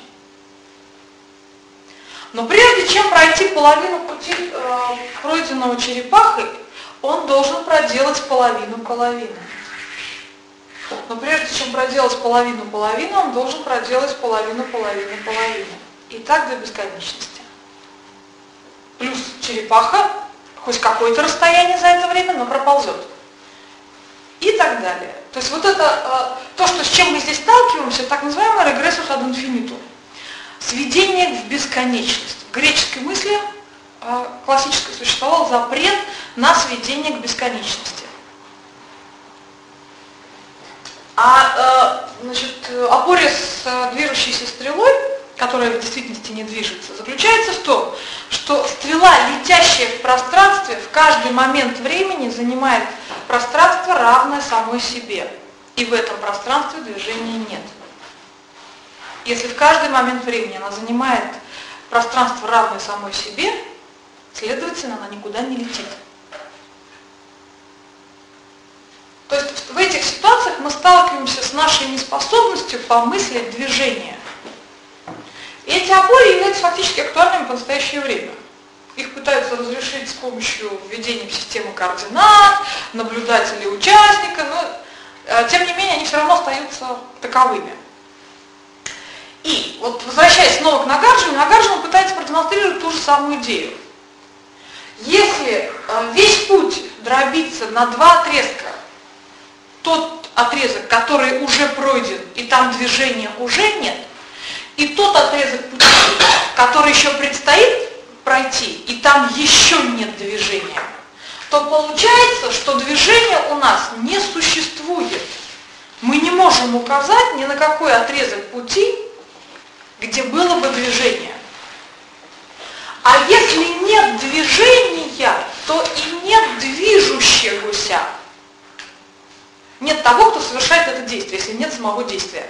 Speaker 2: Но прежде чем пройти половину пути, э, пройденного черепахой, он должен проделать половину половины. Но прежде чем проделать половину половины, он должен проделать половину половины половины. И так до бесконечности. Плюс черепаха хоть какое-то расстояние за это время, но проползет. И так далее. То есть вот это, то, что, с чем мы здесь сталкиваемся, так называемый регрессус ad infinitum. Сведение в бесконечность. В греческой мысли классической существовал запрет на сведение к бесконечности. А значит, апория с движущейся стрелой, которая в действительности не движется, заключается в том, что стрела, летящая в пространстве, в каждый момент времени занимает пространство, равное самой себе. И в этом пространстве движения нет. Если в каждый момент времени она занимает пространство, равное самой себе, следовательно, она никуда не летит. То есть в этих ситуациях мы сталкиваемся с нашей неспособностью помыслить движение. И эти апории являются фактически актуальными по настоящее время. Их пытаются разрешить с помощью введения в систему координат, наблюдателей участника. Но тем не менее они все равно остаются таковыми. И вот возвращаясь снова к Нагарджуне, Нагарджуна пытается продемонстрировать ту же самую идею. Если весь путь дробится на два отрезка, тот отрезок, который уже пройден, и там движения уже нет, и тот отрезок пути, который еще предстоит пройти, и там еще нет движения, то получается, что движения у нас не существует. Мы не можем указать ни на какой отрезок пути, где было бы движение. А если нет движения, то и нет движущегося. Нет того, кто совершает это действие, если нет самого действия.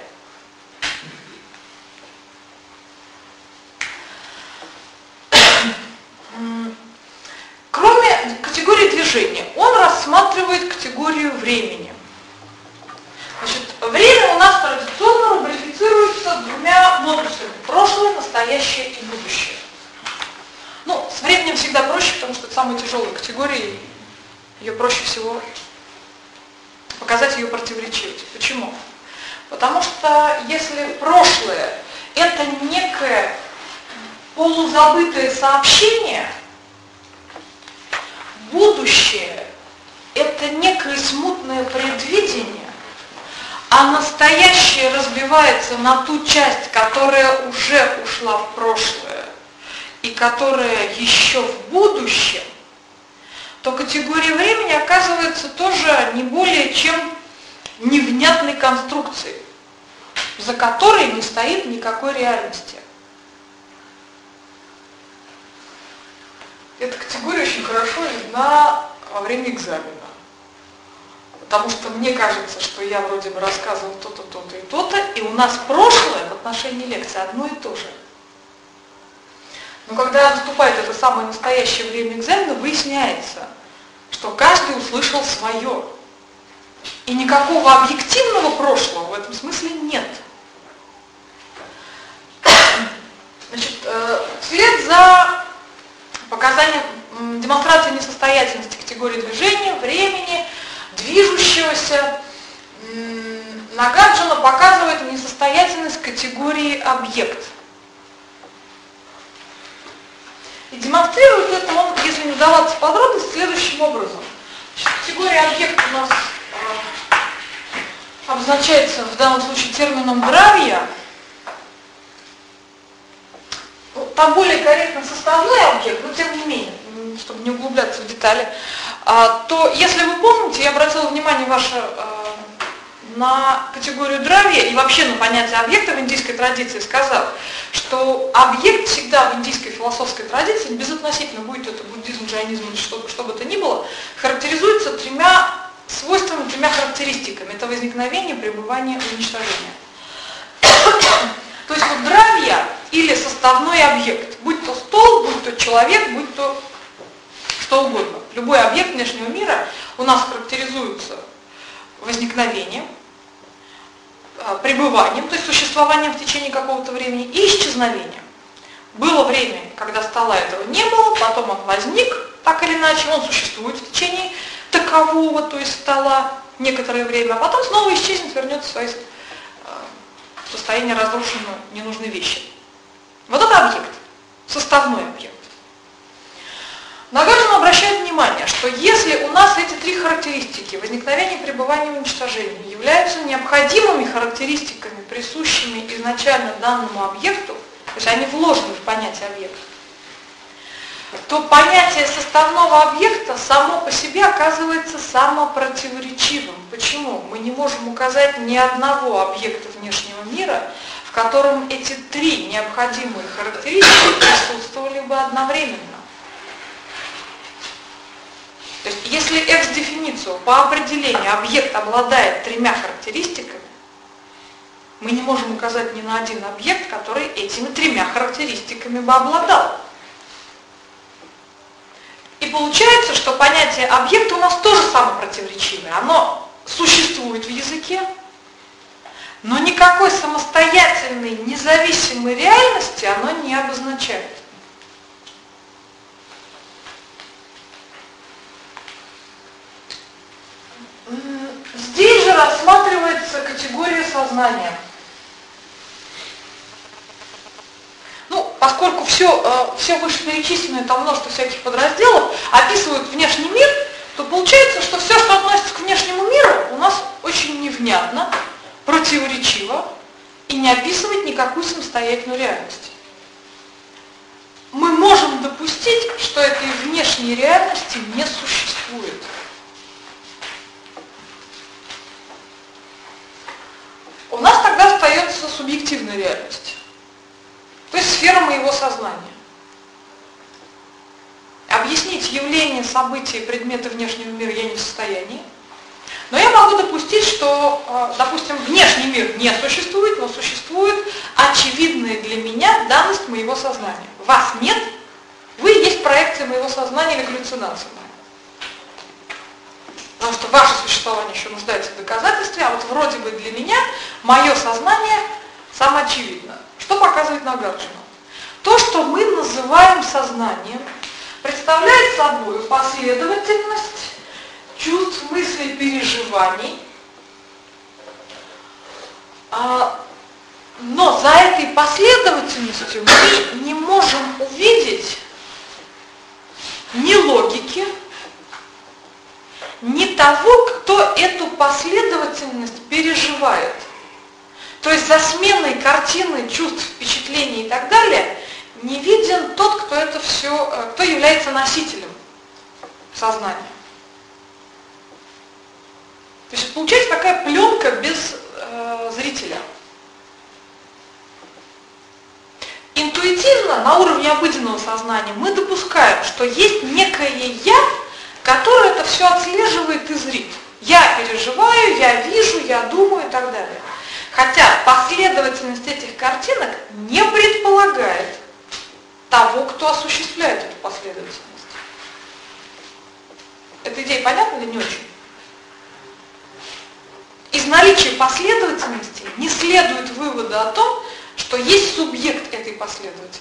Speaker 2: Кроме категории движения, он рассматривает категорию времени. Значит, время у нас традиционно рубрифицируется двумя модусами: прошлое, настоящее и будущее. Ну, с временем всегда проще, потому что это самая тяжелая категория, и ее проще всего показать ее противоречивость. Почему? Потому что если прошлое – это некое полузабытое сообщение, будущее – это некое смутное предвидение, а настоящее разбивается на ту часть, которая уже ушла в прошлое и которая еще в будущем, то категория времени оказывается тоже не более чем невнятной конструкцией, за которой не стоит никакой реальности. Эта категория очень хорошо видна во время экзамена. Потому что мне кажется, что я вроде бы рассказывал то-то, то-то и то-то, и у нас прошлое в отношении лекции одно и то же. Но когда наступает это самое настоящее время экзамена, выясняется, что каждый услышал свое. И никакого объективного прошлого в этом смысле нет. Значит, вслед за показанием демонстрации несостоятельности категории движения, времени, движущегося, Нагарджуна показывает несостоятельность категории объект. И демонстрирует это он, если не вдаваться в подробности, следующим образом. Значит, категория объект у нас э, обозначается в данном случае термином дравья. Там более корректно составной объект, но тем не менее, чтобы не углубляться в детали, а, то если вы помните, я обратила внимание ваше а, на категорию дравья и вообще на понятие объекта в индийской традиции, сказав, что объект всегда в индийской философской традиции, безотносительно будет это буддизм, джайнизм или что, что бы то ни было, характеризуется тремя свойствами, тремя характеристиками. Это возникновение, пребывание и уничтожение. То есть вот дравья или составной объект, будь то стол, будь то человек, будь то что угодно. Любой объект внешнего мира у нас характеризуется возникновением, пребыванием, то есть существованием в течение какого-то времени, и исчезновением. Было время, когда стола этого не было, потом он возник, так или иначе, он существует в течение такового, то есть стола, некоторое время, а потом снова исчезнет, вернется в свое состояние разрушенной, ненужной вещи. Вот это объект, составной объект. Нагарджуна обращает внимание, что если у нас эти три характеристики, возникновение, пребывание и уничтожение, являются необходимыми характеристиками, присущими изначально данному объекту, то есть они вложены в понятие объекта, то понятие составного объекта само по себе оказывается самопротиворечивым. Почему? Мы не можем указать ни одного объекта внешнего мира, в котором эти три необходимые характеристики присутствовали бы одновременно. То есть, если экс-дефиницию по определению объект обладает тремя характеристиками, мы не можем указать ни на один объект, который этими тремя характеристиками бы обладал. И получается, что понятие объекта у нас тоже самопротиворечивое. Оно существует в языке, но никакой самостоятельной, независимой реальности оно не обозначает. Здесь же рассматривается категория сознания. Ну, поскольку все, все вышеперечисленное, там множество всяких подразделов, описывают внешний мир, то получается, что все, что относится к внешнему миру, у нас очень невнятно, противоречиво и не описывает никакую самостоятельную реальность. Мы можем допустить, что этой внешней реальности не существует. У нас тогда остается субъективная реальность, то есть сфера моего сознания. Объяснить явления, события, предметы внешнего мира я не в состоянии, но я могу допустить, что, допустим, внешний мир не существует, но существует очевидная для меня данность моего сознания. Вас нет, вы есть проекция моего сознания или галлюцинация. Потому что ваше существование еще нуждается в доказательстве, а вот вроде бы для меня мое сознание самоочевидно. Что показывает Нагарджуна? То, что мы называем сознанием, представляет собой последовательность чувств, мыслей, переживаний, но за этой последовательностью мы не можем увидеть ни логики, ни того, кто эту последовательность переживает. То есть за сменой картины, чувств, впечатлений и так далее не виден тот, кто это все, кто является носителем сознания. То есть получается такая пленка без э, зрителя. Интуитивно, на уровне обыденного сознания, мы допускаем, что есть некое «я», которое это все отслеживает и зрит. Я переживаю, я вижу, я думаю и так далее. Хотя последовательность этих картинок не предполагает того, кто осуществляет эту последовательность. Эта идея понятна или не очень? Из наличия последовательности не следует вывода о том, что есть субъект этой последовательности.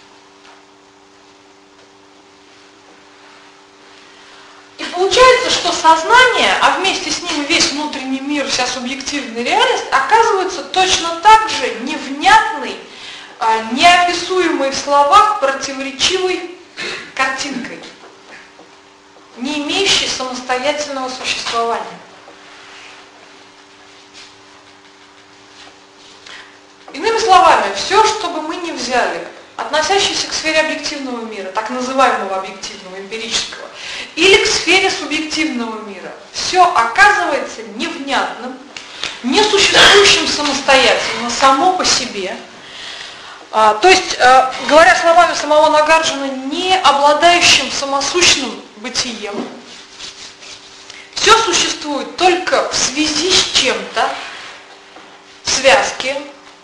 Speaker 2: И получается, что сознание, а вместе с ним весь внутренний мир, вся субъективная реальность, оказывается точно так же невнятной, неописуемой в словах противоречивой картинкой, не имеющей самостоятельного существования. Иными словами, все, что бы мы ни взяли, относящееся к сфере объективного мира, так называемого объективного, эмпирического, или к сфере субъективного мира, все оказывается невнятным, несуществующим самостоятельно, само по себе. А, то есть, а, говоря словами самого Нагарджуна, не обладающим самосущным бытием. Все существует только в связи с чем-то, в связке.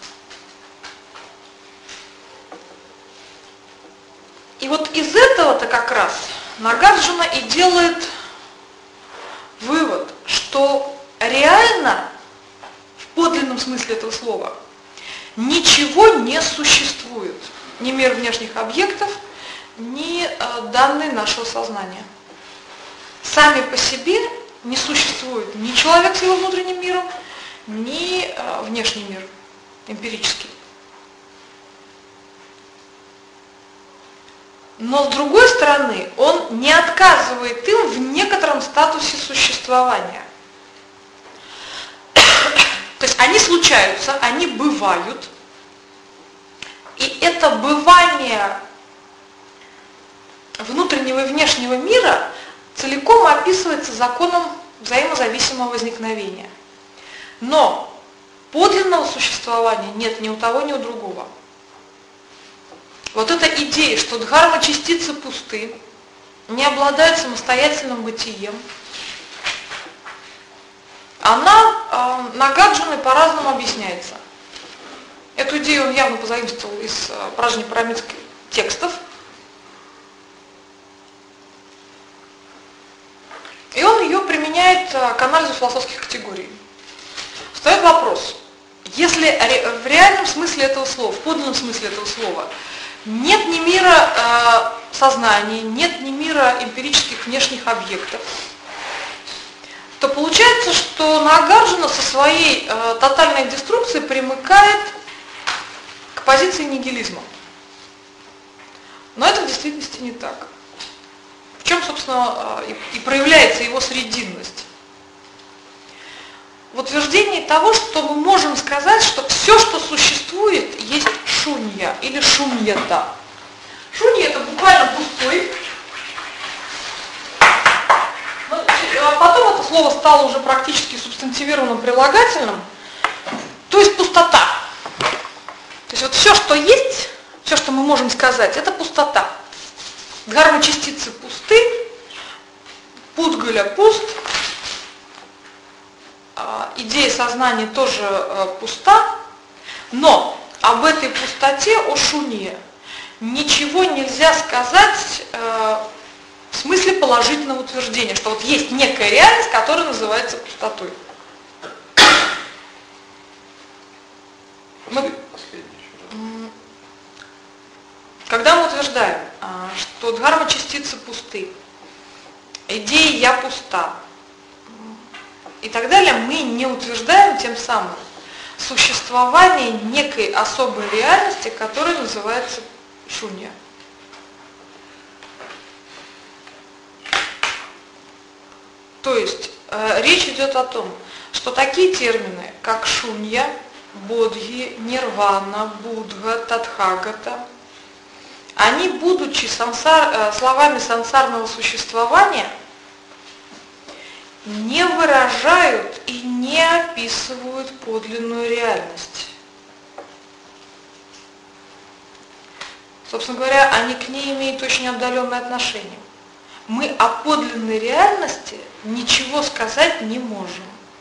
Speaker 2: И вот из этого-то как раз Нагарджуна и делает вывод, что реально, в подлинном смысле этого слова, ничего не существует. Ни мир внешних объектов, ни э, данные нашего сознания. Сами по себе не существует ни человек с его внутренним миром, ни э, внешний мир, эмпирический. Но с другой стороны, он не отказывает им в некотором статусе существования. То есть они случаются, они бывают, и это бывание внутреннего и внешнего мира целиком описывается законом взаимозависимого возникновения. Но подлинного существования нет ни у того, ни у другого. Вот эта идея, что дхарма-частицы пусты, не обладают самостоятельным бытием, она э, Нагарджуной по-разному объясняется. Эту идею он явно позаимствовал из э, пражни-парамитских текстов. И он ее применяет э, к анализу философских категорий. Встает вопрос, если ре, в реальном смысле этого слова, в подлинном смысле этого слова, нет ни мира э, сознания, нет ни мира эмпирических внешних объектов, то получается, что Нагарджуна со своей э, тотальной деструкцией примыкает к позиции нигилизма. Но это в действительности не так. В чем, собственно, э, и, и проявляется его срединность. В утверждении того, что мы можем сказать, что все, что существует, есть шунья или шуньята. Шунья — это буквально пустой. А потом это слово стало уже практически субстантивированным прилагательным, то есть пустота. То есть вот все, что есть, все, что мы можем сказать, это пустота. Дхарма-частицы пусты, пудгаля пуст, идея сознания тоже пуста, но об этой пустоте, о шунье, ничего нельзя сказать в смысле положительного утверждения, что вот есть некая реальность, которая называется пустотой. Мы, когда мы утверждаем, что дхарма-частицы пусты, идея «я пуста» и так далее, мы не утверждаем тем самым существование некой особой реальности, которая называется шунья. То есть э, речь идет о том, что такие термины, как шунья, бодхи, нирвана, буддха, тадхагата, они, будучи сансар, э, словами сансарного существования, не выражают и не описывают подлинную реальность. Собственно говоря, они к ней имеют очень отдаленное отношение. Мы о подлинной реальности ничего сказать не можем.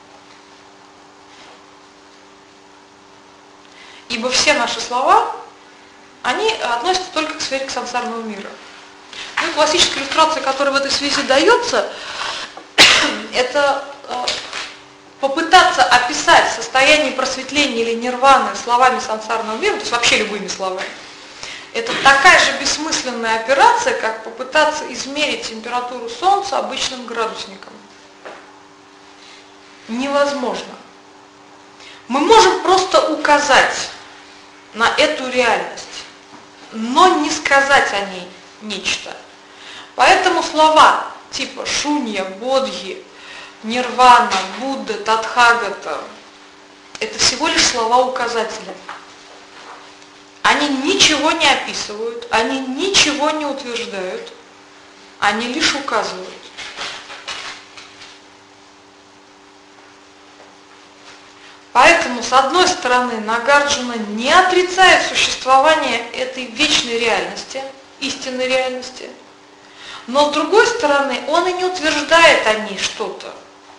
Speaker 2: Ибо все наши слова, они относятся только к сфере сансарного мира. Ну, классическая иллюстрация, которая в этой связи дается, это попытаться описать состояние просветления или нирваны словами сансарного мира, то есть вообще любыми словами. Это такая же бессмысленная операция, как попытаться измерить температуру Солнца обычным градусником. Невозможно. Мы можем просто указать на эту реальность, но не сказать о ней нечто. Поэтому слова типа шунья, бодхи, нирвана, Будда, тадхагата – это всего лишь слова-указатели. Они ничего не описывают, они ничего не утверждают, они лишь указывают. Поэтому, с одной стороны, Нагарджуна не отрицает существование этой вечной реальности, истинной реальности, но, с другой стороны, он и не утверждает о ней что-то.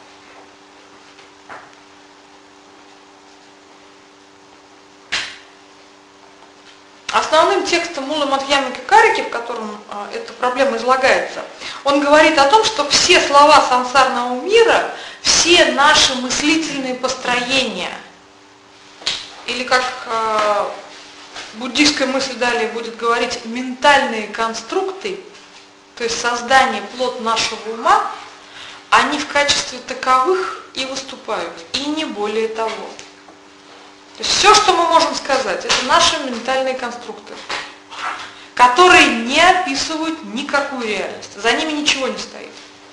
Speaker 2: Основным текстом Муллы Мадхьямика Карики, в котором а, эта проблема излагается, он говорит о том, что все слова сансарного мира, все наши мыслительные построения, или как а, буддийская мысль далее будет говорить, ментальные конструкты, то есть создание, плод нашего ума, они в качестве таковых и выступают, и не более того. То есть все, что мы можем сказать, это наши ментальные конструкты, которые не описывают никакую реальность. За ними ничего не стоит.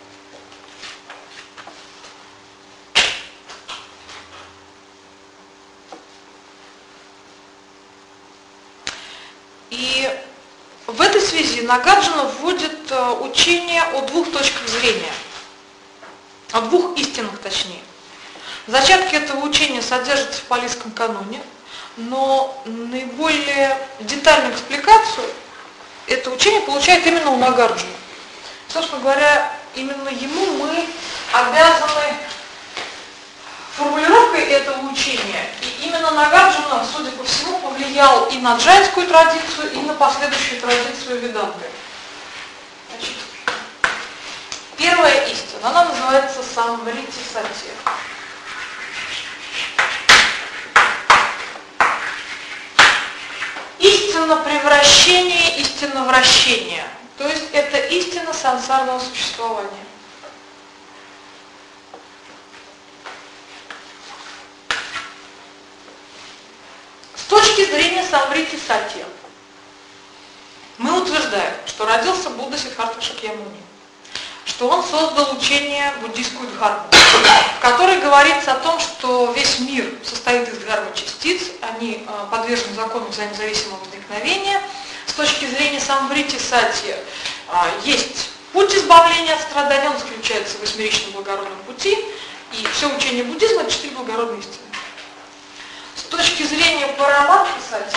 Speaker 2: И в этой связи Нагарджуна вводит учение о двух точках зрения, о двух истинах точнее. Зачатки этого учения содержатся в палийском каноне, но наиболее детальную экспликацию это учение получает именно у Нагарджуны. Собственно говоря, именно ему мы обязаны формулировкой этого учения. И именно Нагарджуна, судя по всему, повлиял и на джайнскую традицию, и на последующую традицию Веданты. Значит, первая истина, она называется самврити сатья. Истина превращения, истина вращения. То есть это истина сансарного существования. точки зрения Самврити Сатья мы утверждаем, что родился Будда Сиддхартха Шакьямуни, что он создал учение буддийскую дхарму, в которой говорится о том, что весь мир состоит из дхармы-частиц, они подвержены закону взаимозависимого возникновения. С точки зрения Самврити Сатья есть путь избавления от страданий, он заключается в восьмеричном благородном пути, и все учение буддизма – это четыре благородные истины. С точки зрения Парамархи Сатьи,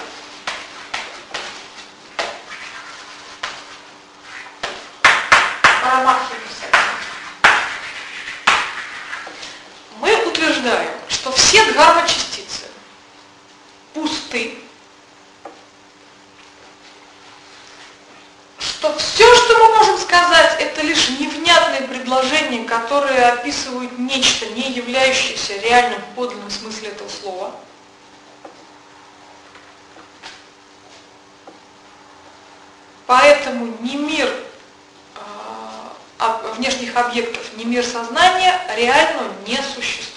Speaker 2: Парамархи Сатьи, мы утверждаем, что все дхарма-частицы пусты, что все, что мы можем сказать, это лишь невнятные предложения, которые описывают нечто, не являющееся реальным в подлинном смысле этого слова. Поэтому ни мир э, внешних объектов, ни мир сознания реально не существует.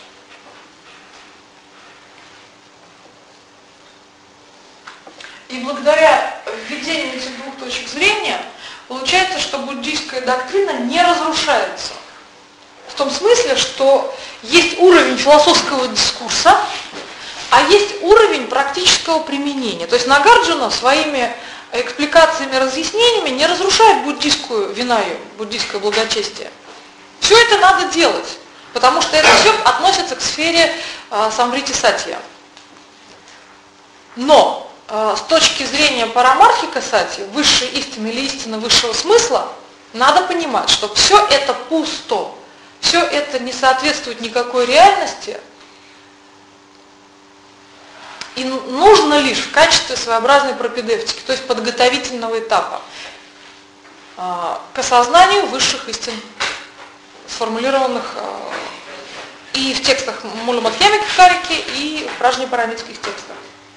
Speaker 2: И благодаря введению этих двух точек зрения получается, что буддийская доктрина не разрушается. В том смысле, что есть уровень философского дискурса, а есть уровень практического применения. То есть Нагарджуна своими экспликациями, разъяснениями не разрушает буддийскую винаю, буддийское благочестие. Все это надо делать, потому что это все относится к сфере э, Самврити Сатья. Но с точки зрения Парамархика Сати, высшей истины или истины высшего смысла, надо понимать, что все это пусто, все это не соответствует никакой реальности, и нужно лишь в качестве своеобразной пропедевтики, то есть подготовительного этапа, к осознанию высших истин, сформулированных и в текстах Мула Мадхьямика Карики, и в пражнепарамитских текстах.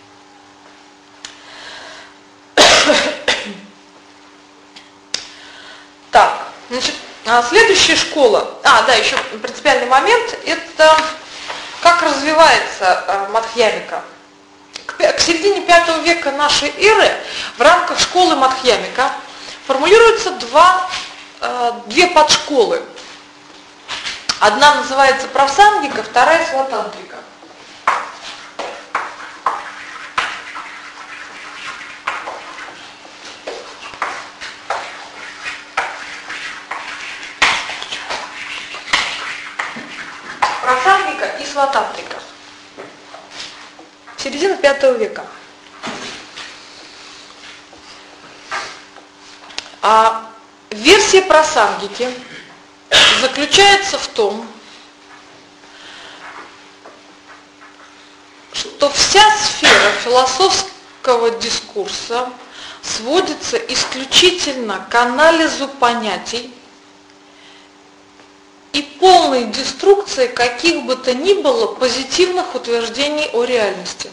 Speaker 2: Так, значит, следующая школа, а, да, еще принципиальный момент, это как развивается Мадхьямика. К, к середине пятого века нашей эры в рамках школы Мадхьямика формулируются два, две подшколы. Одна называется Прасангика, вторая Сватантрика. Прасангика и Сватантрика. Середина пятого века. А версия Прасангики заключается в том, что вся сфера философского дискурса сводится исключительно к анализу понятий и полной деструкции каких бы то ни было позитивных утверждений о реальности.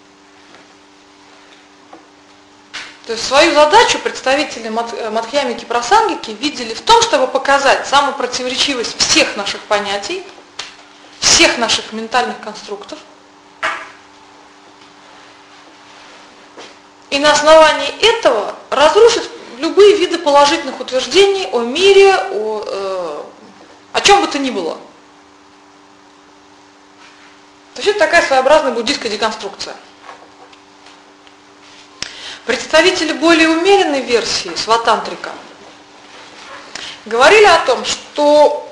Speaker 2: То есть свою задачу представители Мадхьямики и Прасангики видели в том, чтобы показать самую противоречивость всех наших понятий, всех наших ментальных конструктов, и на основании этого разрушить любые виды положительных утверждений о мире, о, э, о чем бы то ни было. То есть это такая своеобразная буддийская деконструкция. Представители более умеренной версии, Сватантрика, говорили о том, что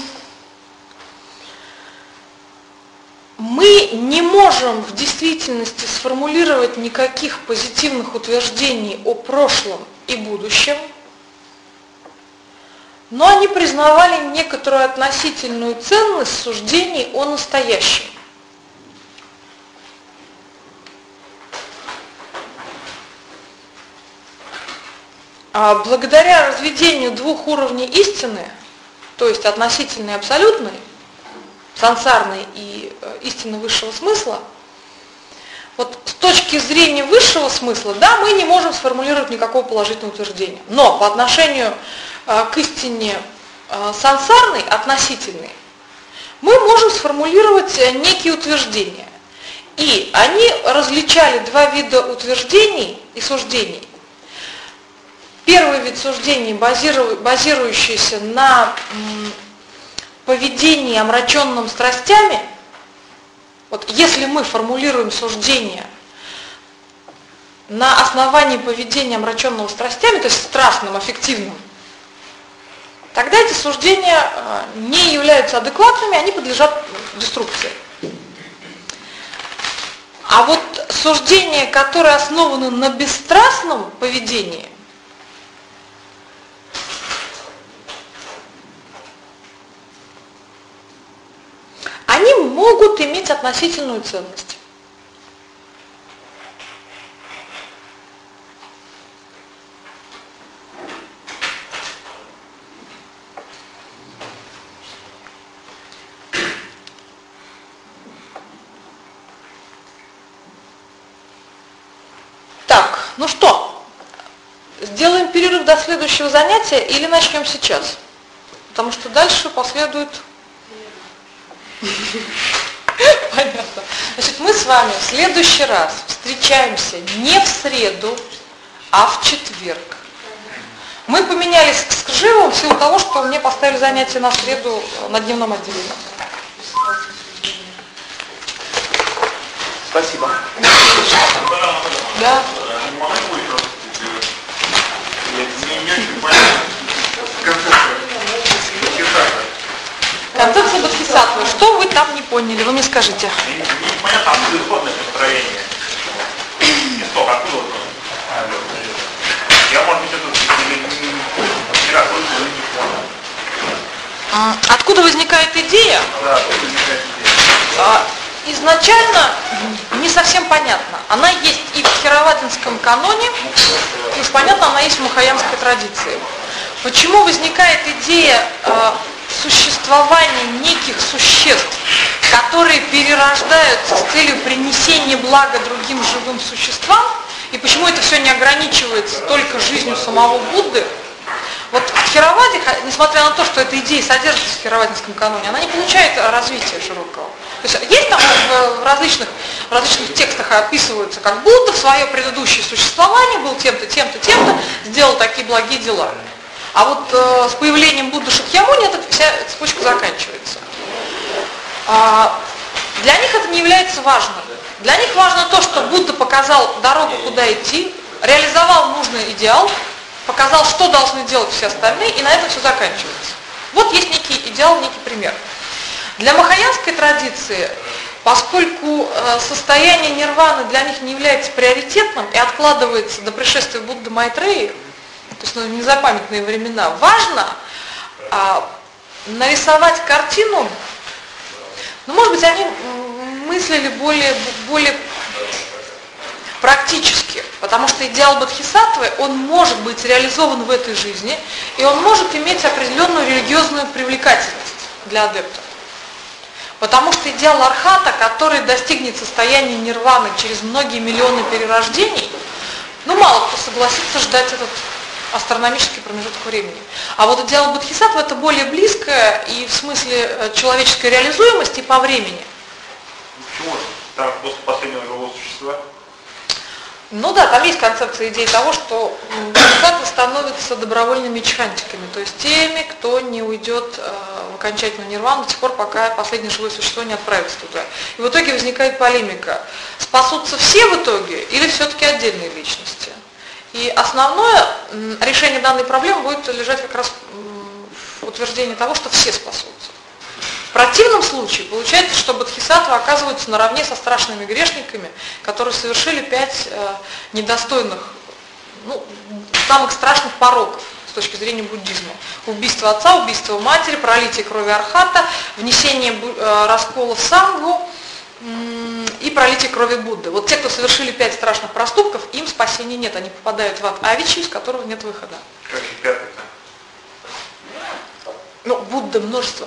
Speaker 2: мы не можем в действительности сформулировать никаких позитивных утверждений о прошлом и будущем, но они признавали некоторую относительную ценность суждений о настоящем. А благодаря разведению двух уровней истины, то есть относительной и абсолютной, сансарной и э, истины высшего смысла, вот с точки зрения высшего смысла, да, мы не можем сформулировать никакого положительного утверждения. Но по отношению э, к истине э, сансарной, относительной, мы можем сформулировать некие утверждения. И они различали два вида утверждений и суждений. Первый вид суждений, базирующийся на поведении, омраченном страстями. Вот если мы формулируем суждение на основании поведения, омраченного страстями, то есть страстным, аффективным, тогда эти суждения не являются адекватными, они подлежат деструкции. А вот суждения, которые основаны на бесстрастном поведении, они могут иметь относительную ценность. Так, ну что, сделаем перерыв до следующего занятия или начнем сейчас? Потому что дальше последует... Понятно. Значит, мы с вами в следующий раз встречаемся не в среду, а в четверг. Мы поменялись с Кживом в силу того, что мне поставили занятие на среду на дневном отделении.
Speaker 1: Спасибо.
Speaker 2: Да. Концепция бодхисаттвы. Что вы там не поняли? Вы мне скажите.
Speaker 3: Непонятно, откуда исходное построение. Исток, откуда он? Я, может быть, это не раз слышал, но не понял.
Speaker 2: Откуда возникает идея?
Speaker 3: Да, откуда возникает идея?
Speaker 2: Изначально не совсем понятно. Она есть и в Тхеравадинском каноне, и уж понятно, она есть в махаянской традиции. Почему возникает идея э, существования неких существ, которые перерождаются с целью принесения блага другим живым существам, и почему это все не ограничивается только жизнью самого Будды? Вот в Тхераваде, несмотря на то, что эта идея содержится в Тхеравадинском каноне, она не получает развития широкого. То есть есть там в различных, в различных текстах описываются, как Будда в свое предыдущее существование был тем-то, тем-то, тем-то, сделал такие благие дела. А вот э, с появлением Будды Шакьямуни эта вся цепочка заканчивается. А, для них это не является важным. Для них важно то, что Будда показал дорогу, куда идти, реализовал нужный идеал, показал, что должны делать все остальные, и на этом все заканчивается. Вот есть некий идеал, некий пример. Для махаянской традиции, поскольку э, состояние нирваны для них не является приоритетным и откладывается до пришествия Будды Майтреи, то есть на незапамятные времена, важно э, нарисовать картину, ну, может быть, они мыслили более, более практически, потому что идеал бодхисаттвы, он может быть реализован в этой жизни, и он может иметь определенную религиозную привлекательность для адептов. Потому что идеал архата, который достигнет состояния нирваны через многие миллионы перерождений, ну мало кто согласится ждать этот астрономический промежуток времени. А вот идеал бодхисаттвы это более близкое и в смысле человеческой реализуемости по времени.
Speaker 3: Почему? Там после последнего живого существа?
Speaker 2: Ну да, там есть концепция идеи того, что бодхисаттвы становятся добровольными чхантиками, то есть теми, кто не уйдет э, в окончательную нирвану до тех пор, пока последнее живое существо не отправится туда. И в итоге возникает полемика, спасутся все в итоге или все-таки отдельные личности. И основное м, решение данной проблемы будет лежать как раз м, в утверждении того, что все спасутся. В противном случае получается, что бодхисаттвы оказываются наравне со страшными грешниками, которые совершили пять э, недостойных, ну, самых страшных пороков с точки зрения буддизма. Убийство отца, убийство матери, пролитие крови архата, внесение э, раскола в сангу э, и пролитие крови Будды. Вот те, кто совершили пять страшных проступков, им спасения нет, они попадают в ад Авичи, из которого нет выхода.
Speaker 3: Как и пятый-то?
Speaker 2: Ну, Будда множество.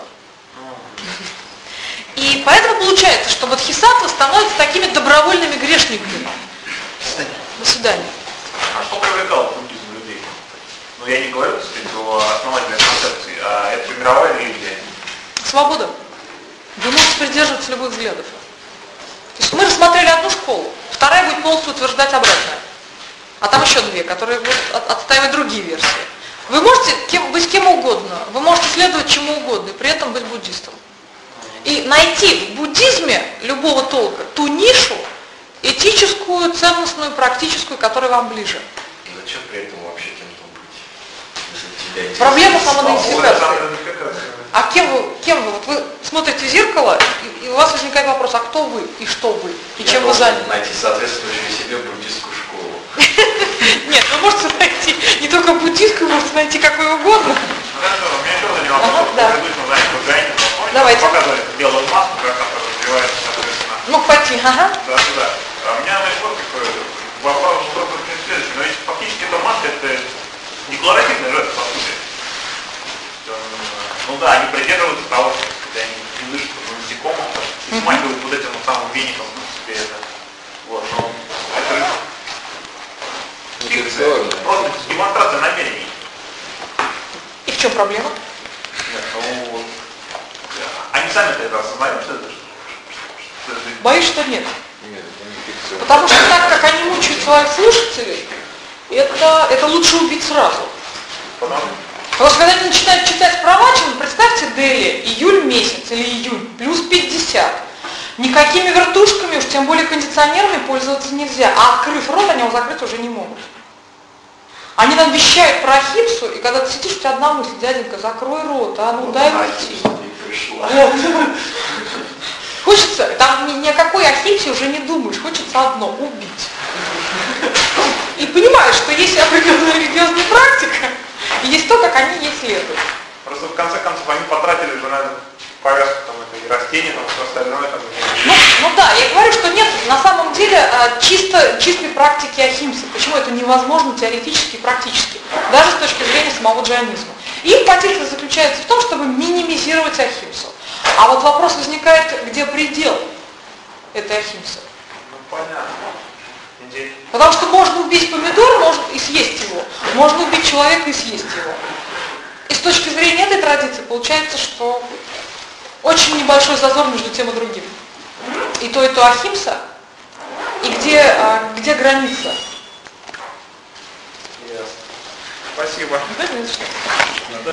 Speaker 2: И поэтому получается, что бодхисаттвы становятся такими добровольными грешниками. До свидания.
Speaker 3: А что привлекало в буддизм людей? Ну, я не говорю, так сказать, о основательной концепции, а это мировая религия.
Speaker 2: Свобода. Вы можете придерживаться любых взглядов. То есть мы рассмотрели одну школу, вторая будет полностью утверждать обратное. А там еще две, которые будут от, отстаивать другие версии. Вы можете кем, быть кем угодно, вы можете следовать чему угодно, и при этом быть буддистом. И найти в буддизме любого толка ту нишу, этическую, ценностную, практическую, которая вам ближе.
Speaker 1: Зачем при этом вообще кем-то быть? Если тебя
Speaker 2: Проблема
Speaker 1: интересует
Speaker 2: самоидентификации.
Speaker 1: свобода,
Speaker 2: А кем вы, кем вы? Вот вы смотрите в зеркало, и, и у вас возникает вопрос, а кто вы и что вы, и
Speaker 1: я
Speaker 2: чем вы
Speaker 1: должен
Speaker 2: заняты?
Speaker 1: найти соответствующую себе буддистскую школу.
Speaker 2: Нет, вы можете найти не только буддистскую, можете найти какую угодно.
Speaker 3: Ну хорошо, у меня еще один вопрос.
Speaker 2: Ага, да.
Speaker 3: Предыдущем занятии по границе, помните,
Speaker 2: Давайте.
Speaker 3: показывали белую маску, как она развивается, соответственно.
Speaker 2: Ну, пойти, ага.
Speaker 3: Да, да. А у меня значит, вот такой вопрос, вопрос очень следующий. Но ведь фактически эта маска это декларативный жест, по сути. Ну да, они придерживаются того, что когда они не дышат по насекомым, и смахивают вот этим самым веником себе это. Вот, но это же фикция, просто демонстрация намерений.
Speaker 2: И в чем проблема?
Speaker 3: Нет, ну вот. Они сами-то это осознают, что это что это?
Speaker 2: Боюсь, что нет.
Speaker 1: Нет, это не фикция.
Speaker 2: Потому что так, как они мучают своих слушателей, это, это лучше убить сразу.
Speaker 3: Потому
Speaker 2: Потому что когда они начинают читать про Вачину, представьте Дели, июль месяц или июнь, плюс пятьдесят. Никакими вертушками, уж тем более кондиционерами пользоваться нельзя. А открыв рот, они его закрыть уже не могут. Они нам вещают про Ахимсу, и когда ты сидишь, у тебя одна мысль: дяденька, закрой рот, а ну
Speaker 1: Вот
Speaker 2: дай
Speaker 1: она
Speaker 2: уйти.
Speaker 1: и пришла.
Speaker 2: Вот. Хочется, там ни, ни о какой Ахимсе уже не думаешь, хочется одно — убить. И понимаешь, что есть определенная религиозная практика, и есть то, как они ей следуют.
Speaker 3: просто в конце концов они потратили же на повязку там это и растения, там все остальное там.
Speaker 2: Ну, ну да, я говорю, что нет на самом деле чисто, чистой практики Ахимсы. Почему это невозможно теоретически и практически, даже с точки зрения самого джайнизма. Их позиция заключается в том, чтобы минимизировать Ахимсу. А вот вопрос возникает, где предел этой Ахимсы.
Speaker 3: Ну понятно. Индей.
Speaker 2: Потому что можно убить помидор, можно и съесть его. Можно убить человека и съесть его. И с точки зрения этой традиции получается, что очень небольшой зазор между тем и другим. И то, и то Ахимса, и где, а, где граница.
Speaker 3: Ясно. Спасибо.
Speaker 2: Да, не за что.